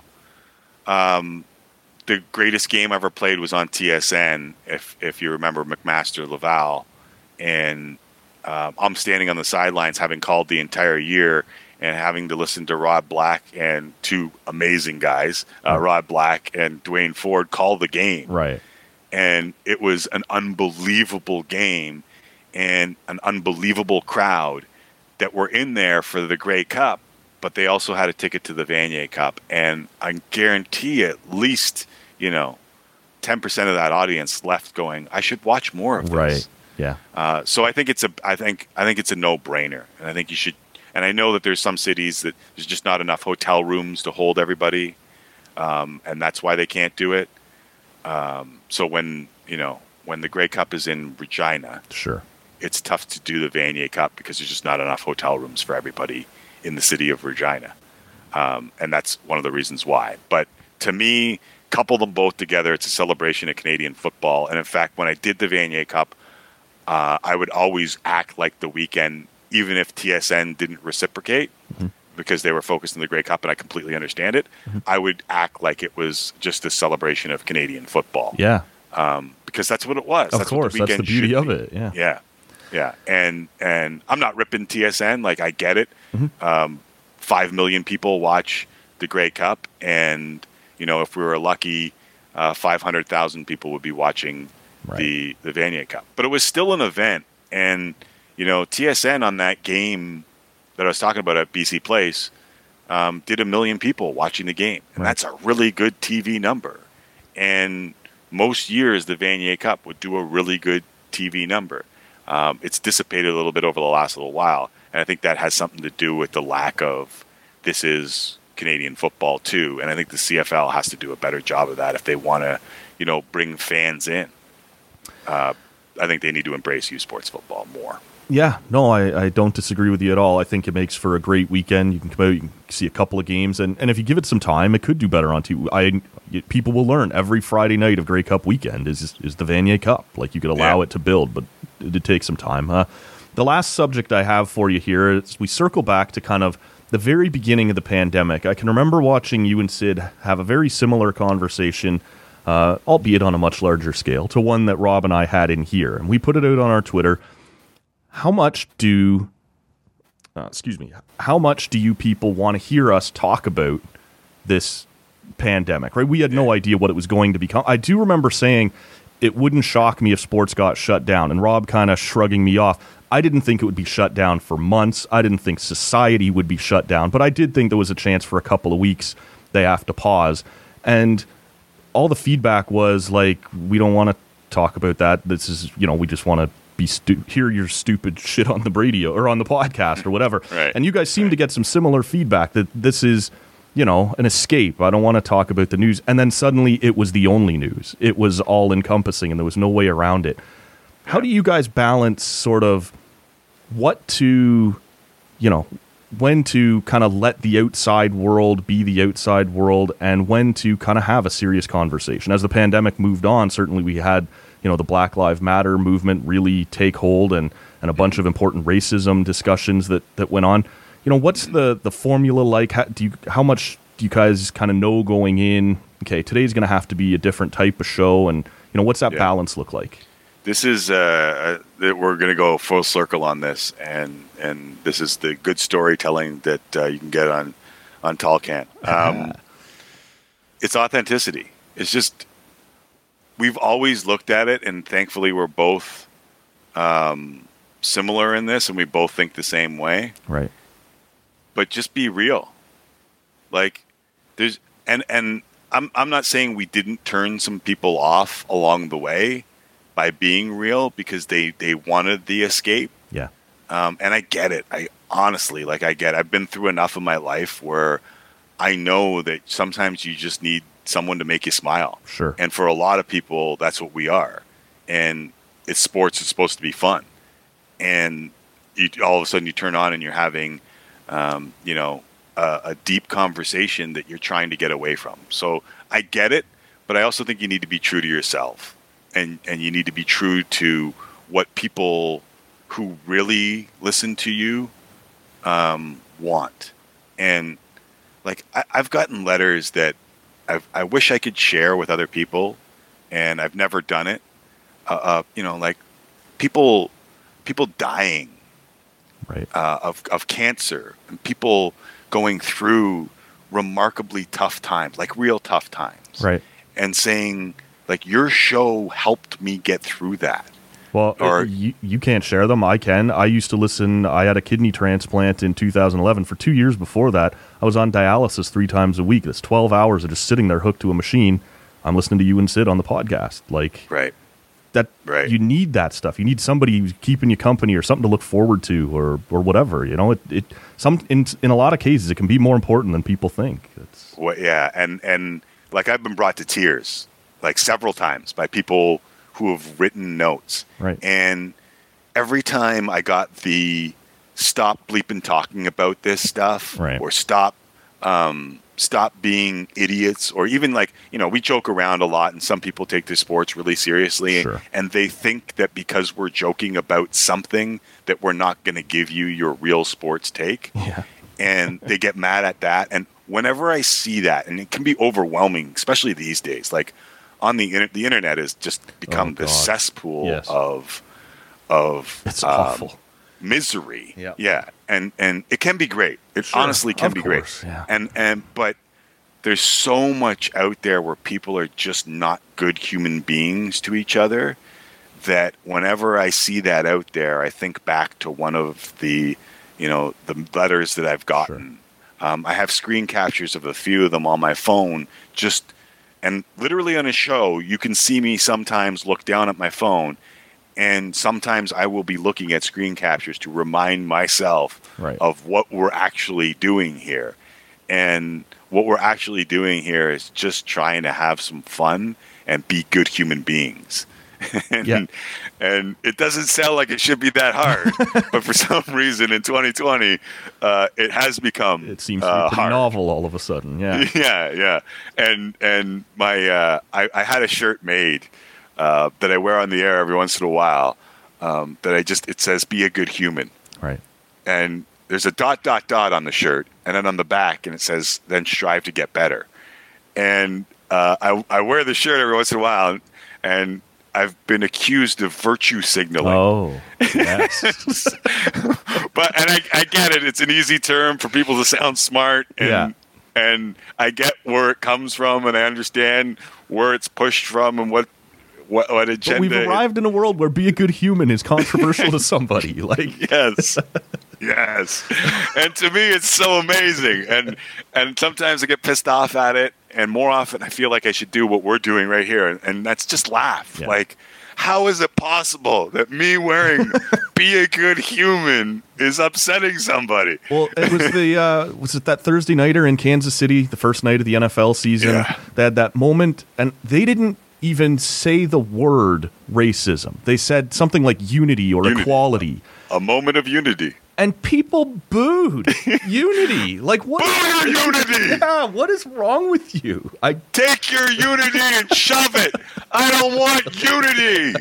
um, the greatest game I ever played was on T S N. If if you remember McMaster Laval, and um, I'm standing on the sidelines, having called the entire year, and having to listen to Rod Black and two amazing guys, uh, Rod Black and Dwayne Ford, call the game. Right. And it was an unbelievable game and an unbelievable crowd that were in there for the Grey Cup. but they also had a ticket to the Vanier Cup, and I guarantee at least, you know, ten percent of that audience left going, I should watch more of this. Right. Yeah. Uh, so I think it's a, I think, I think it's a no-brainer, and I think you should. And I know that there's some cities that there's just not enough hotel rooms to hold everybody, um, and that's why they can't do it. Um, so when you know when the Grey Cup is in Regina, sure, it's tough to do the Vanier Cup because there's just not enough hotel rooms for everybody in the city of Regina, um, and that's one of the reasons why. But to me, couple them both together, it's a celebration of Canadian football. And in fact, when I did the Vanier Cup, uh, I would always act like the weekend, even if T S N didn't reciprocate, mm-hmm. because they were focused on the Grey Cup, and I completely understand it. Mm-hmm. I would act like it was just a celebration of Canadian football. Yeah, um, because that's what it was. Of that's course, what the that's the beauty should of be. it. Yeah, yeah, yeah. And and I'm not ripping T S N. Like I get it. Mm-hmm. Um, Five million people watch the Grey Cup, and you know, if we were lucky, uh, five hundred thousand people would be watching right. the the Vanier Cup. But it was still an event, and you know, T S N on that game that I was talking about at B C Place um, did a million people watching the game, and right. that's a really good T V number. And most years, the Vanier Cup would do a really good T V number. Um, it's dissipated a little bit over the last little while, and I think that has something to do with the lack of this is Canadian football too, and I think the C F L has to do a better job of that if they want to, you know, bring fans in. Uh, I think they need to embrace youth sports football more. Yeah, no, I, I don't disagree with you at all. I think it makes for a great weekend. You can come out, you can see a couple of games, and, and if you give it some time, it could do better on T V. I people will learn every Friday night of Grey Cup weekend is is the Vanier Cup. Like you could allow yeah. it to build, but it'd take some time. Uh, the last subject I have for you here is we circle back to kind of the very beginning of the pandemic. I can remember watching you and Sid have a very similar conversation, uh, albeit on a much larger scale, to one that Rob and I had in here. And we put it out on our Twitter. How much do, uh, excuse me, how much do you people want to hear us talk about this pandemic, right? We had no idea what it was going to become. I do remember saying it wouldn't shock me if sports got shut down, and Rob kind of shrugging me off. I didn't think it would be shut down for months. I didn't think society would be shut down, but I did think there was a chance for a couple of weeks they have to pause. And all the feedback was like, we don't want to talk about that. This is, you know, we just want to be stu- hear your stupid shit on the radio or on the podcast or whatever. Right. And you guys seem right. to get some similar feedback that this is, you know, an escape. I don't want to talk about the news. And then suddenly it was the only news. It was all encompassing and there was no way around it. How do you guys balance sort of what to, you know, when to kind of let the outside world be the outside world and when to kind of have a serious conversation? As the pandemic moved on, certainly we had, you know, the Black Lives Matter movement really take hold and, and a bunch of important racism discussions that, that went on. You know, what's the, the formula like? How, do you, how much do you guys kind of know going in, okay, today's going to have to be a different type of show, and, you know, what's that yeah. balance look like? This is uh, uh, we're going to go full circle on this, and and this is the good storytelling that uh, you can get on on Tall Can. Um, it's authenticity. It's just we've always looked at it, and thankfully we're both um, similar in this, and we both think the same way. Right. But just be real. Like there's and and I'm I'm not saying we didn't turn some people off along the way by being real because they, they wanted the escape. Yeah. Um, and I get it. I honestly, like I get, I've been through enough of my life where I know that sometimes you just need someone to make you smile. Sure. And for a lot of people, that's what we are. And it's sports. It's supposed to be fun. And you, all of a sudden you turn on and you're having, um, you know, a, a deep conversation that you're trying to get away from. So I get it, but I also think you need to be true to yourself. And and you need to be true to what people who really listen to you um, want. And like I, I've gotten letters that I've, I wish I could share with other people, and I've never done it. Uh, uh, you know, like people people dying right. uh, of of cancer, and people going through remarkably tough times, like real tough times, right, and saying, like, your show helped me get through that. Well, Or- you, you can't share them. I can. I used to listen. I had a kidney transplant in two thousand eleven. For two years before that, I was on dialysis three times a week. That's twelve hours of just sitting there hooked to a machine. I'm listening to you and Sid on the podcast. Like, Right. that, Right. you need that stuff. You need somebody who's keeping you company or something to look forward to, or or whatever. You know, it, it some in in a lot of cases it can be more important than people think. It's What, yeah, and and like I've been brought to tears like several times by people who have written notes, Right. And every time I got the stop bleeping talking about this stuff, Right. or stop um, stop being idiots, or even like, you know, we joke around a lot, and some people take their sports really seriously, Sure. and they think that because we're joking about something that we're not going to give you your real sports take. yeah, And they get mad at that. And whenever I see that, and it can be overwhelming, especially these days, like on the internet, the internet has just become Oh, the God. cesspool Yes. of of it's um, awful. misery. Yeah. yeah, and and it can be great. It Sure, honestly can of be course, great. yeah. And and but there's so much out there where people are just not good human beings to each other, that whenever I see that out there, I think back to one of the, you know, the letters that I've gotten. Um, I have screen captures of a few of them on my phone, just, and literally on a show, you can see me sometimes look down at my phone, and sometimes I will be looking at screen captures to remind myself Right. of what we're actually doing here. And what we're actually doing here is just trying to have some fun and be good human beings. and, Yeah. and it doesn't sound like it should be that hard, but for some reason in twenty twenty, uh, it has become It seems to uh, be pretty hard. novel all of a sudden. Yeah, Yeah, yeah. And and my uh, I, I had a shirt made uh, that I wear on the air every once in a while. Um, that I just it says "Be a good human," right. and there's a dot dot dot on the shirt, and then on the back, and it says "Then strive to get better." And uh, I I wear the shirt every once in a while, and I've been accused of virtue signaling. Oh, yes. But and I, I get it. It's an easy term for people to sound smart, and Yeah. and I get where it comes from, and I understand where it's pushed from, and what what, what agenda. But we've it- arrived in a world where be a good human is controversial to somebody. Like, Yes, yes. And to me, it's so amazing, and and sometimes I get pissed off at it, and more often I feel like I should do what we're doing right here, and, and that's just laugh. Yeah. Like, how is it possible that me wearing "Be a Good Human" is upsetting somebody? well, it was the uh, was it that Thursday nighter in Kansas City, the first night of the N F L season. Yeah. They had that moment, and they didn't even say the word racism. They said something like unity or Unity. equality, A moment of unity. and people booed unity. Like, what? Boo your unity! Yeah, what is wrong with you? I Take your unity and shove it. I don't want unity.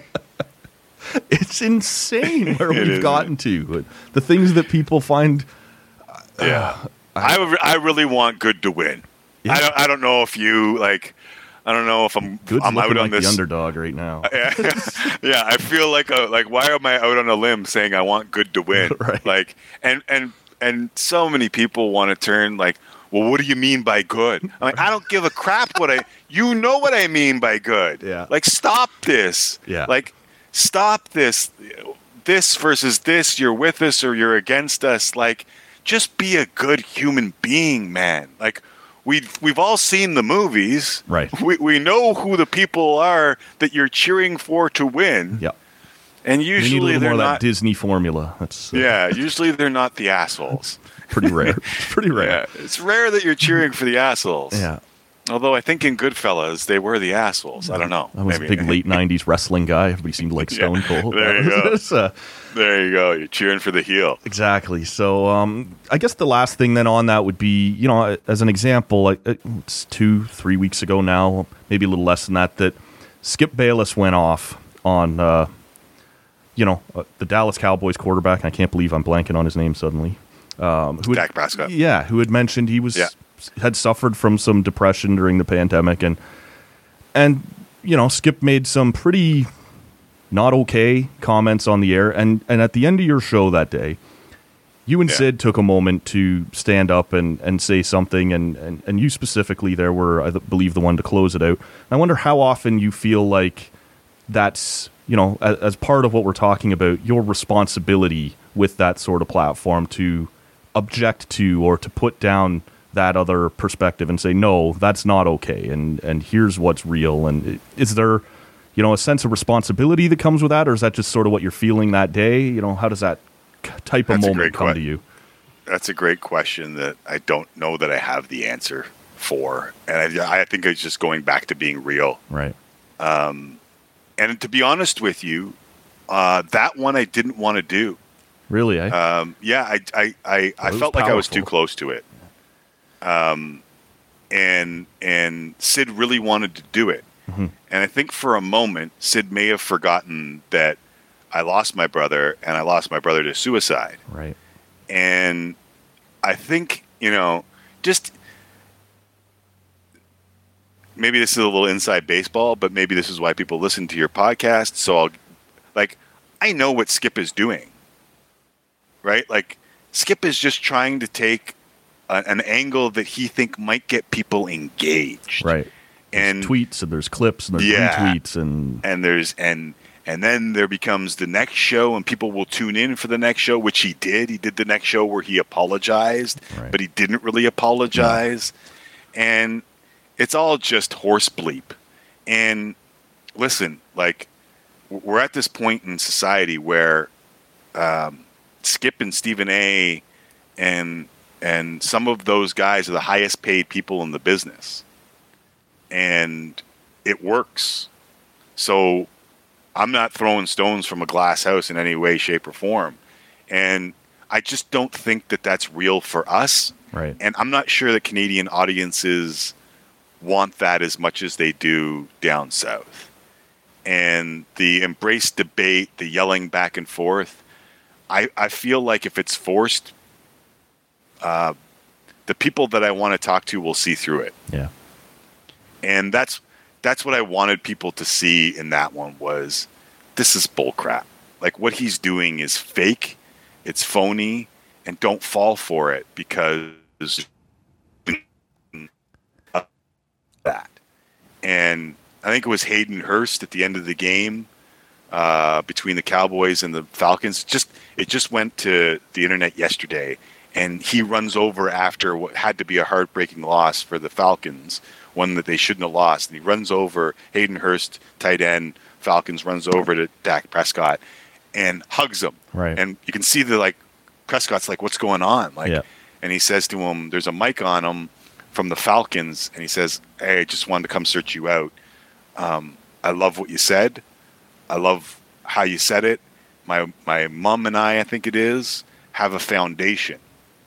it's insane where It we've is. gotten to. The things that people find. Yeah, I, would- I really want good to win. Yeah. I don't. I don't know if you like. I don't know if I'm. Good's I'm looking out on like this. the underdog right now. yeah, yeah, I feel like a like. Why am I out on a limb saying I want good to win? Right. Like, and and and so many people want to turn like, well, what do you mean by good? I'm like, I don't give a crap what I. You know what I mean by good. Yeah. Like, stop this. Yeah. Like, stop this. This versus this. You're with us or you're against us. Like, just be a good human being, man. Like. We've, we've all seen the movies. Right. We, we know who the people are that you're cheering for to win. Yeah. And We need a usually little more they're of that not. Disney formula. That's uh, Yeah, usually they're not the assholes. pretty rare. It's pretty Yeah, rare. it's rare that you're cheering for the assholes. Yeah. Although I think in Goodfellas they were the assholes. I don't know. I was Maybe. a big late nineties wrestling guy. Everybody seemed like Yeah, Stone Cold. there you That go. was- uh, There you go. You're cheering for the heel. Exactly. So, um, I guess the last thing then on that would be, you know, as an example, like it's two, three weeks ago now, maybe a little less than that, that Skip Bayless went off on, uh, you know, uh, the Dallas Cowboys quarterback. And I can't believe I'm blanking on his name suddenly. Um, who had, Dak Prescott. Yeah, who had mentioned he was Yeah. had suffered from some depression during the pandemic, and and you know, Skip made some pretty not okay comments on the air, and and at the end of your show that day, you and Yeah. Sid took a moment to stand up and, and say something, and, and, and you specifically there were, I believe, the one to close it out. I wonder how often you feel like that's, you know, as, as part of what we're talking about, your responsibility with that sort of platform to object to or to put down that other perspective and say, no, that's not okay, and and here's what's real. And is there, you know, a sense of responsibility that comes with that, or is that just sort of what you're feeling that day? You know, how does that type of That's a moment great come que- to you? That's a great question that I don't know that I have the answer for. And I, I think it's just going back to being real. Right. Um, and to be honest with you, uh, that one I didn't want to do. Really, eh? Um, yeah, I, I, I, I was felt like I was too powerful. close to it. Um, and, and Sid really wanted to do it. Mm-hmm. And I think for a moment, Sid may have forgotten that I lost my brother, and I lost my brother to suicide. Right. And I think, you know, just maybe this is a little inside baseball, but maybe this is why people listen to your podcast. So I'll, like, I know what Skip is doing, right? Like, Skip is just trying to take a, an angle that he think might get people engaged. Right. And there's tweets and there's clips and there's Yeah. retweets and and there's and and then there becomes the next show, and people will tune in for the next show, which he did. He did the next show where he apologized, Right. but he didn't really apologize. And it's all just horse bleep. And listen, like, we're at this point in society where um, Skip and Stephen A. and and some of those guys are the highest paid people in the business. And it works. So I'm not throwing stones from a glass house in any way, shape, or form. And I just don't think that that's real for us. right. And I'm not sure that Canadian audiences want that as much as they do down south. And the embrace debate, the yelling back and forth, I, I feel like if it's forced, uh, the people that I want to talk to will see through it. Yeah. And that's that's what I wanted people to see in that one was, this is bullcrap. Like, what he's doing is fake, it's phony, and don't fall for it because of that. And I think it was Hayden Hurst at the end of the game uh, between the Cowboys and the Falcons. Just it just went to the internet yesterday, and he runs over after what had to be a heartbreaking loss for the Falcons, one that they shouldn't have lost. And he runs over, Hayden Hurst, tight end, Falcons, runs over to Dak Prescott and hugs him. Right. And you can see the, like, Prescott's like, what's going on? Like, Yeah. and he says to him, there's a mic on him from the Falcons, and he says, hey, I just wanted to come search you out. Um, I love what you said. I love how you said it. My my mom and I, I think it is, have a foundation.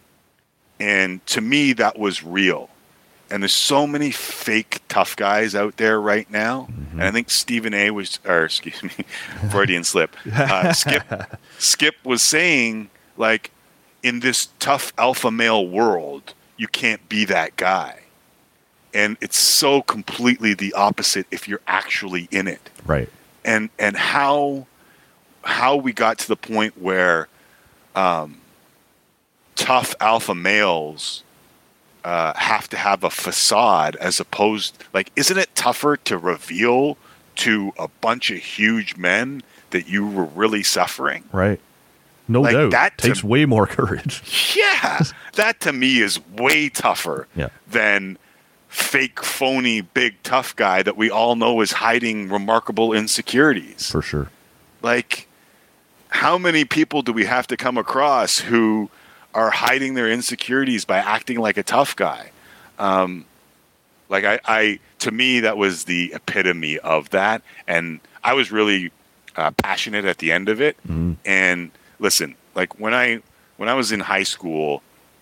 And to me, that was real. And there's so many fake tough guys out there right now. Mm-hmm. And I think Stephen A. was, or excuse me, Freudian slip. Uh, Skip, Skip was saying, like, in this tough alpha male world, you can't be that guy. And it's so completely the opposite if you're actually in it. Right. And and how how we got to the point where um, tough alpha males uh, have to have a facade as opposed, like, isn't it tougher to reveal to a bunch of huge men that you were really suffering? Right. No Like, doubt. that takes to- way more courage. Yeah, that to me is way tougher Yeah. than fake, phony, big, tough guy that we all know is hiding remarkable insecurities. For sure. Like, how many people do we have to come across who are hiding their insecurities by acting like a tough guy? Um, like, I, I, to me, that was the epitome of that. And I was really uh, passionate at the end of it. Mm-hmm. And listen, like, when I, when I was in high school,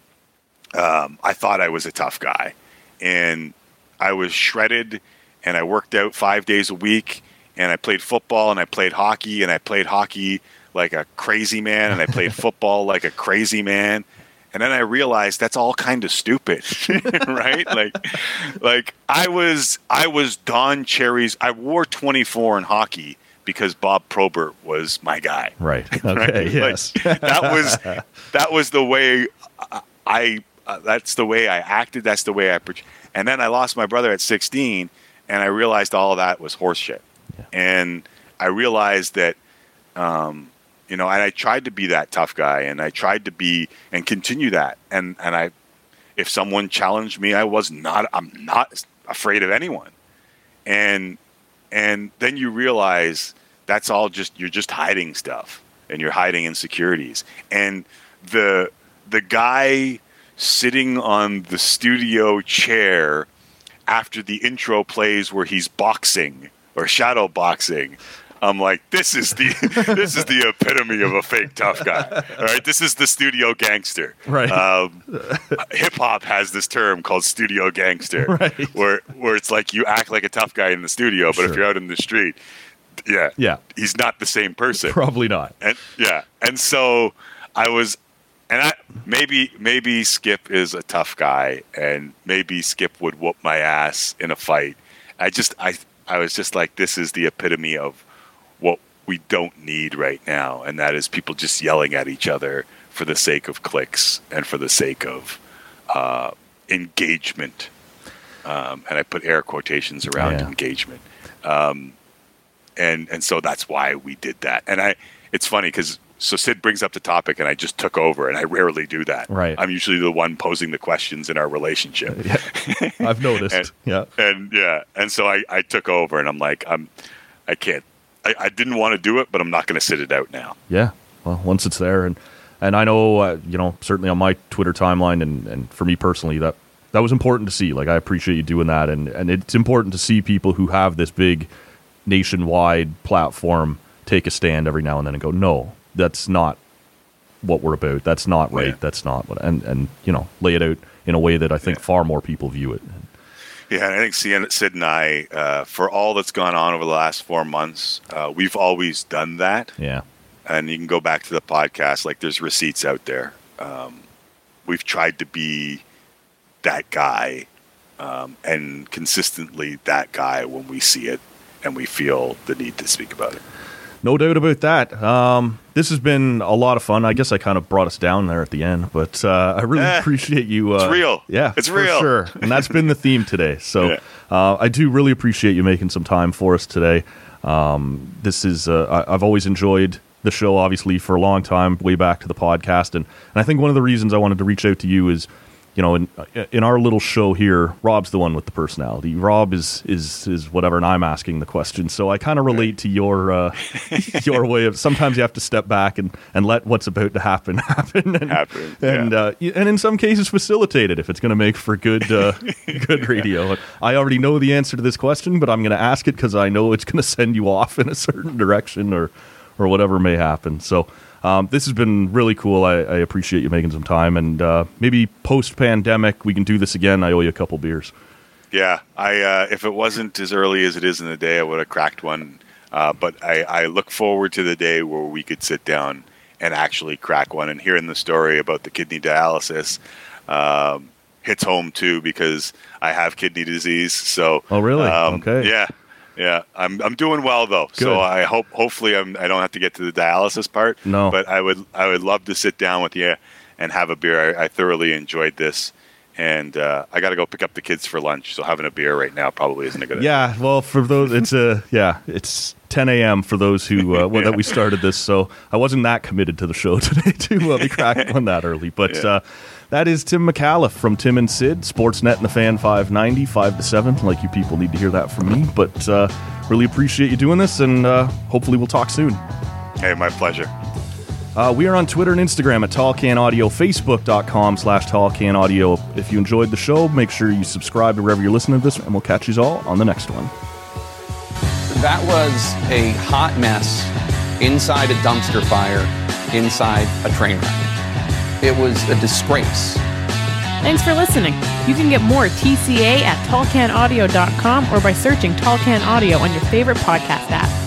um, I thought I was a tough guy. And I was shredded, and I worked out five days a week, and I played football, and I played hockey, and I played hockey like a crazy man, and I played football like a crazy man. And then I realized that's all kind of stupid, right? Like, like I was, I was Don Cherry's. I wore twenty-four in hockey because Bob Probert was my guy. Right. Okay. Right? Yes. Like, that was that was the way I. Uh, that's the way I acted. That's the way I. Pre- and then I lost my brother at sixteen, and I realized all of that was horseshit. Yeah. And I realized that, um, you know, and I tried to be that tough guy, and I tried to be and continue that. And, and I, if someone challenged me, I was not, I'm not afraid of anyone. And, and then you realize that's all just, you're just hiding stuff, and you're hiding insecurities. And the, the guy sitting on the studio chair after the intro plays where he's boxing or shadow boxing, I'm like, this is the this is the epitome of a fake tough guy. All right, this is the studio gangster. Right. Um, hip hop has this term called studio gangster, right. where where it's like you act like a tough guy in the studio, but Sure. if you're out in the street, yeah, Yeah. he's not the same person. Probably not. And yeah, and so I was, and I maybe maybe Skip is a tough guy, and maybe Skip would whoop my ass in a fight. I just I I was just like, this is the epitome of what we don't need right now, and that is people just yelling at each other for the sake of clicks and for the sake of uh, engagement. Um, and I put air quotations around Yeah. engagement. Um, and and so that's why we did that. And I, it's funny because so Sid brings up the topic, and I just took over, and I rarely do that. Right. I'm usually the one posing the questions in our relationship. Yeah. I've noticed. and, yeah. And yeah, and so I, I took over, and I'm like, I'm, I can't. I, I didn't want to do it, but I'm not going to sit it out now. Yeah. Well, once it's there, and and I know, uh, you know, certainly on my Twitter timeline, and, and for me personally, that that was important to see. Like, I appreciate you doing that, and and it's important to see people who have this big nationwide platform take a stand every now and then and go, no, that's not what we're about. That's not right. Yeah. That's not what, and and you know, lay it out in a way that I think Yeah. far more people view it. Yeah, and I think Sid and I, uh, for all that's gone on over the last four months, uh, we've always done that. Yeah. And you can go back to the podcast, like there's receipts out there. Um, we've tried to be that guy um, and consistently that guy when we see it and we feel the need to speak about it. No doubt about that. Um, this has been a lot of fun. I guess I kind of brought us down there at the end, but uh, I really Eh, appreciate you. Uh, it's real. Yeah, It's for real. sure. And that's been the theme today. So Yeah. uh, I do really appreciate you making some time for us today. Um, this is uh, I, I've always enjoyed the show, obviously, for a long time, way back to the podcast, and, and I think one of the reasons I wanted to reach out to you is, you know, in in our little show here, Rob's the one with the personality. Rob is is is whatever, and I'm asking the question. So I kind of relate to your uh, your way of. Sometimes you have to step back and, and let what's about to happen happen, and Happen, and yeah. uh, y- and in some cases facilitate it if it's going to make for good uh, good radio. I already know the answer to this question, but I'm going to ask it because I know it's going to send you off in a certain direction or or whatever may happen. So. Um, this has been really cool. I, I appreciate you making some time, and uh, maybe post-pandemic we can do this again. I owe you a couple beers. Yeah, I uh, if it wasn't as early as it is in the day, I would have cracked one. Uh, but I, I look forward to the day where we could sit down and actually crack one. And hearing the story about the kidney dialysis um, hits home too, because I have kidney disease. So, Oh, really? um, Okay. Yeah, yeah. I'm I'm doing well though. Good. So I hope hopefully I'm I don't have to get to the dialysis part. No. But I would I would love to sit down with you and have a beer. I, I thoroughly enjoyed this. And uh, I got to go pick up the kids for lunch, so having a beer right now probably isn't a good idea. Yeah, well, for those, it's a yeah, it's ten a.m. for those who uh, well, that we started this. So I wasn't that committed to the show today to uh, be cracking one that early. But Yeah. uh, that is Tim McAuliffe from Tim and Sid, Sportsnet and the Fan five ninety, five to seven. Like, you people need to hear that from me. But uh, really appreciate you doing this, and uh, hopefully we'll talk soon. Hey, my pleasure. Uh, we are on Twitter and Instagram at Tall Can Audio, Facebook.com slash Tall Can Audio. If you enjoyed the show, make sure you subscribe to wherever you're listening to this, and we'll catch you all on the next one. That was a hot mess inside a dumpster fire, inside a train wreck. It was a disgrace. Thanks for listening. You can get more T C A at tall can audio dot com or by searching Tall Can Audio on your favorite podcast app.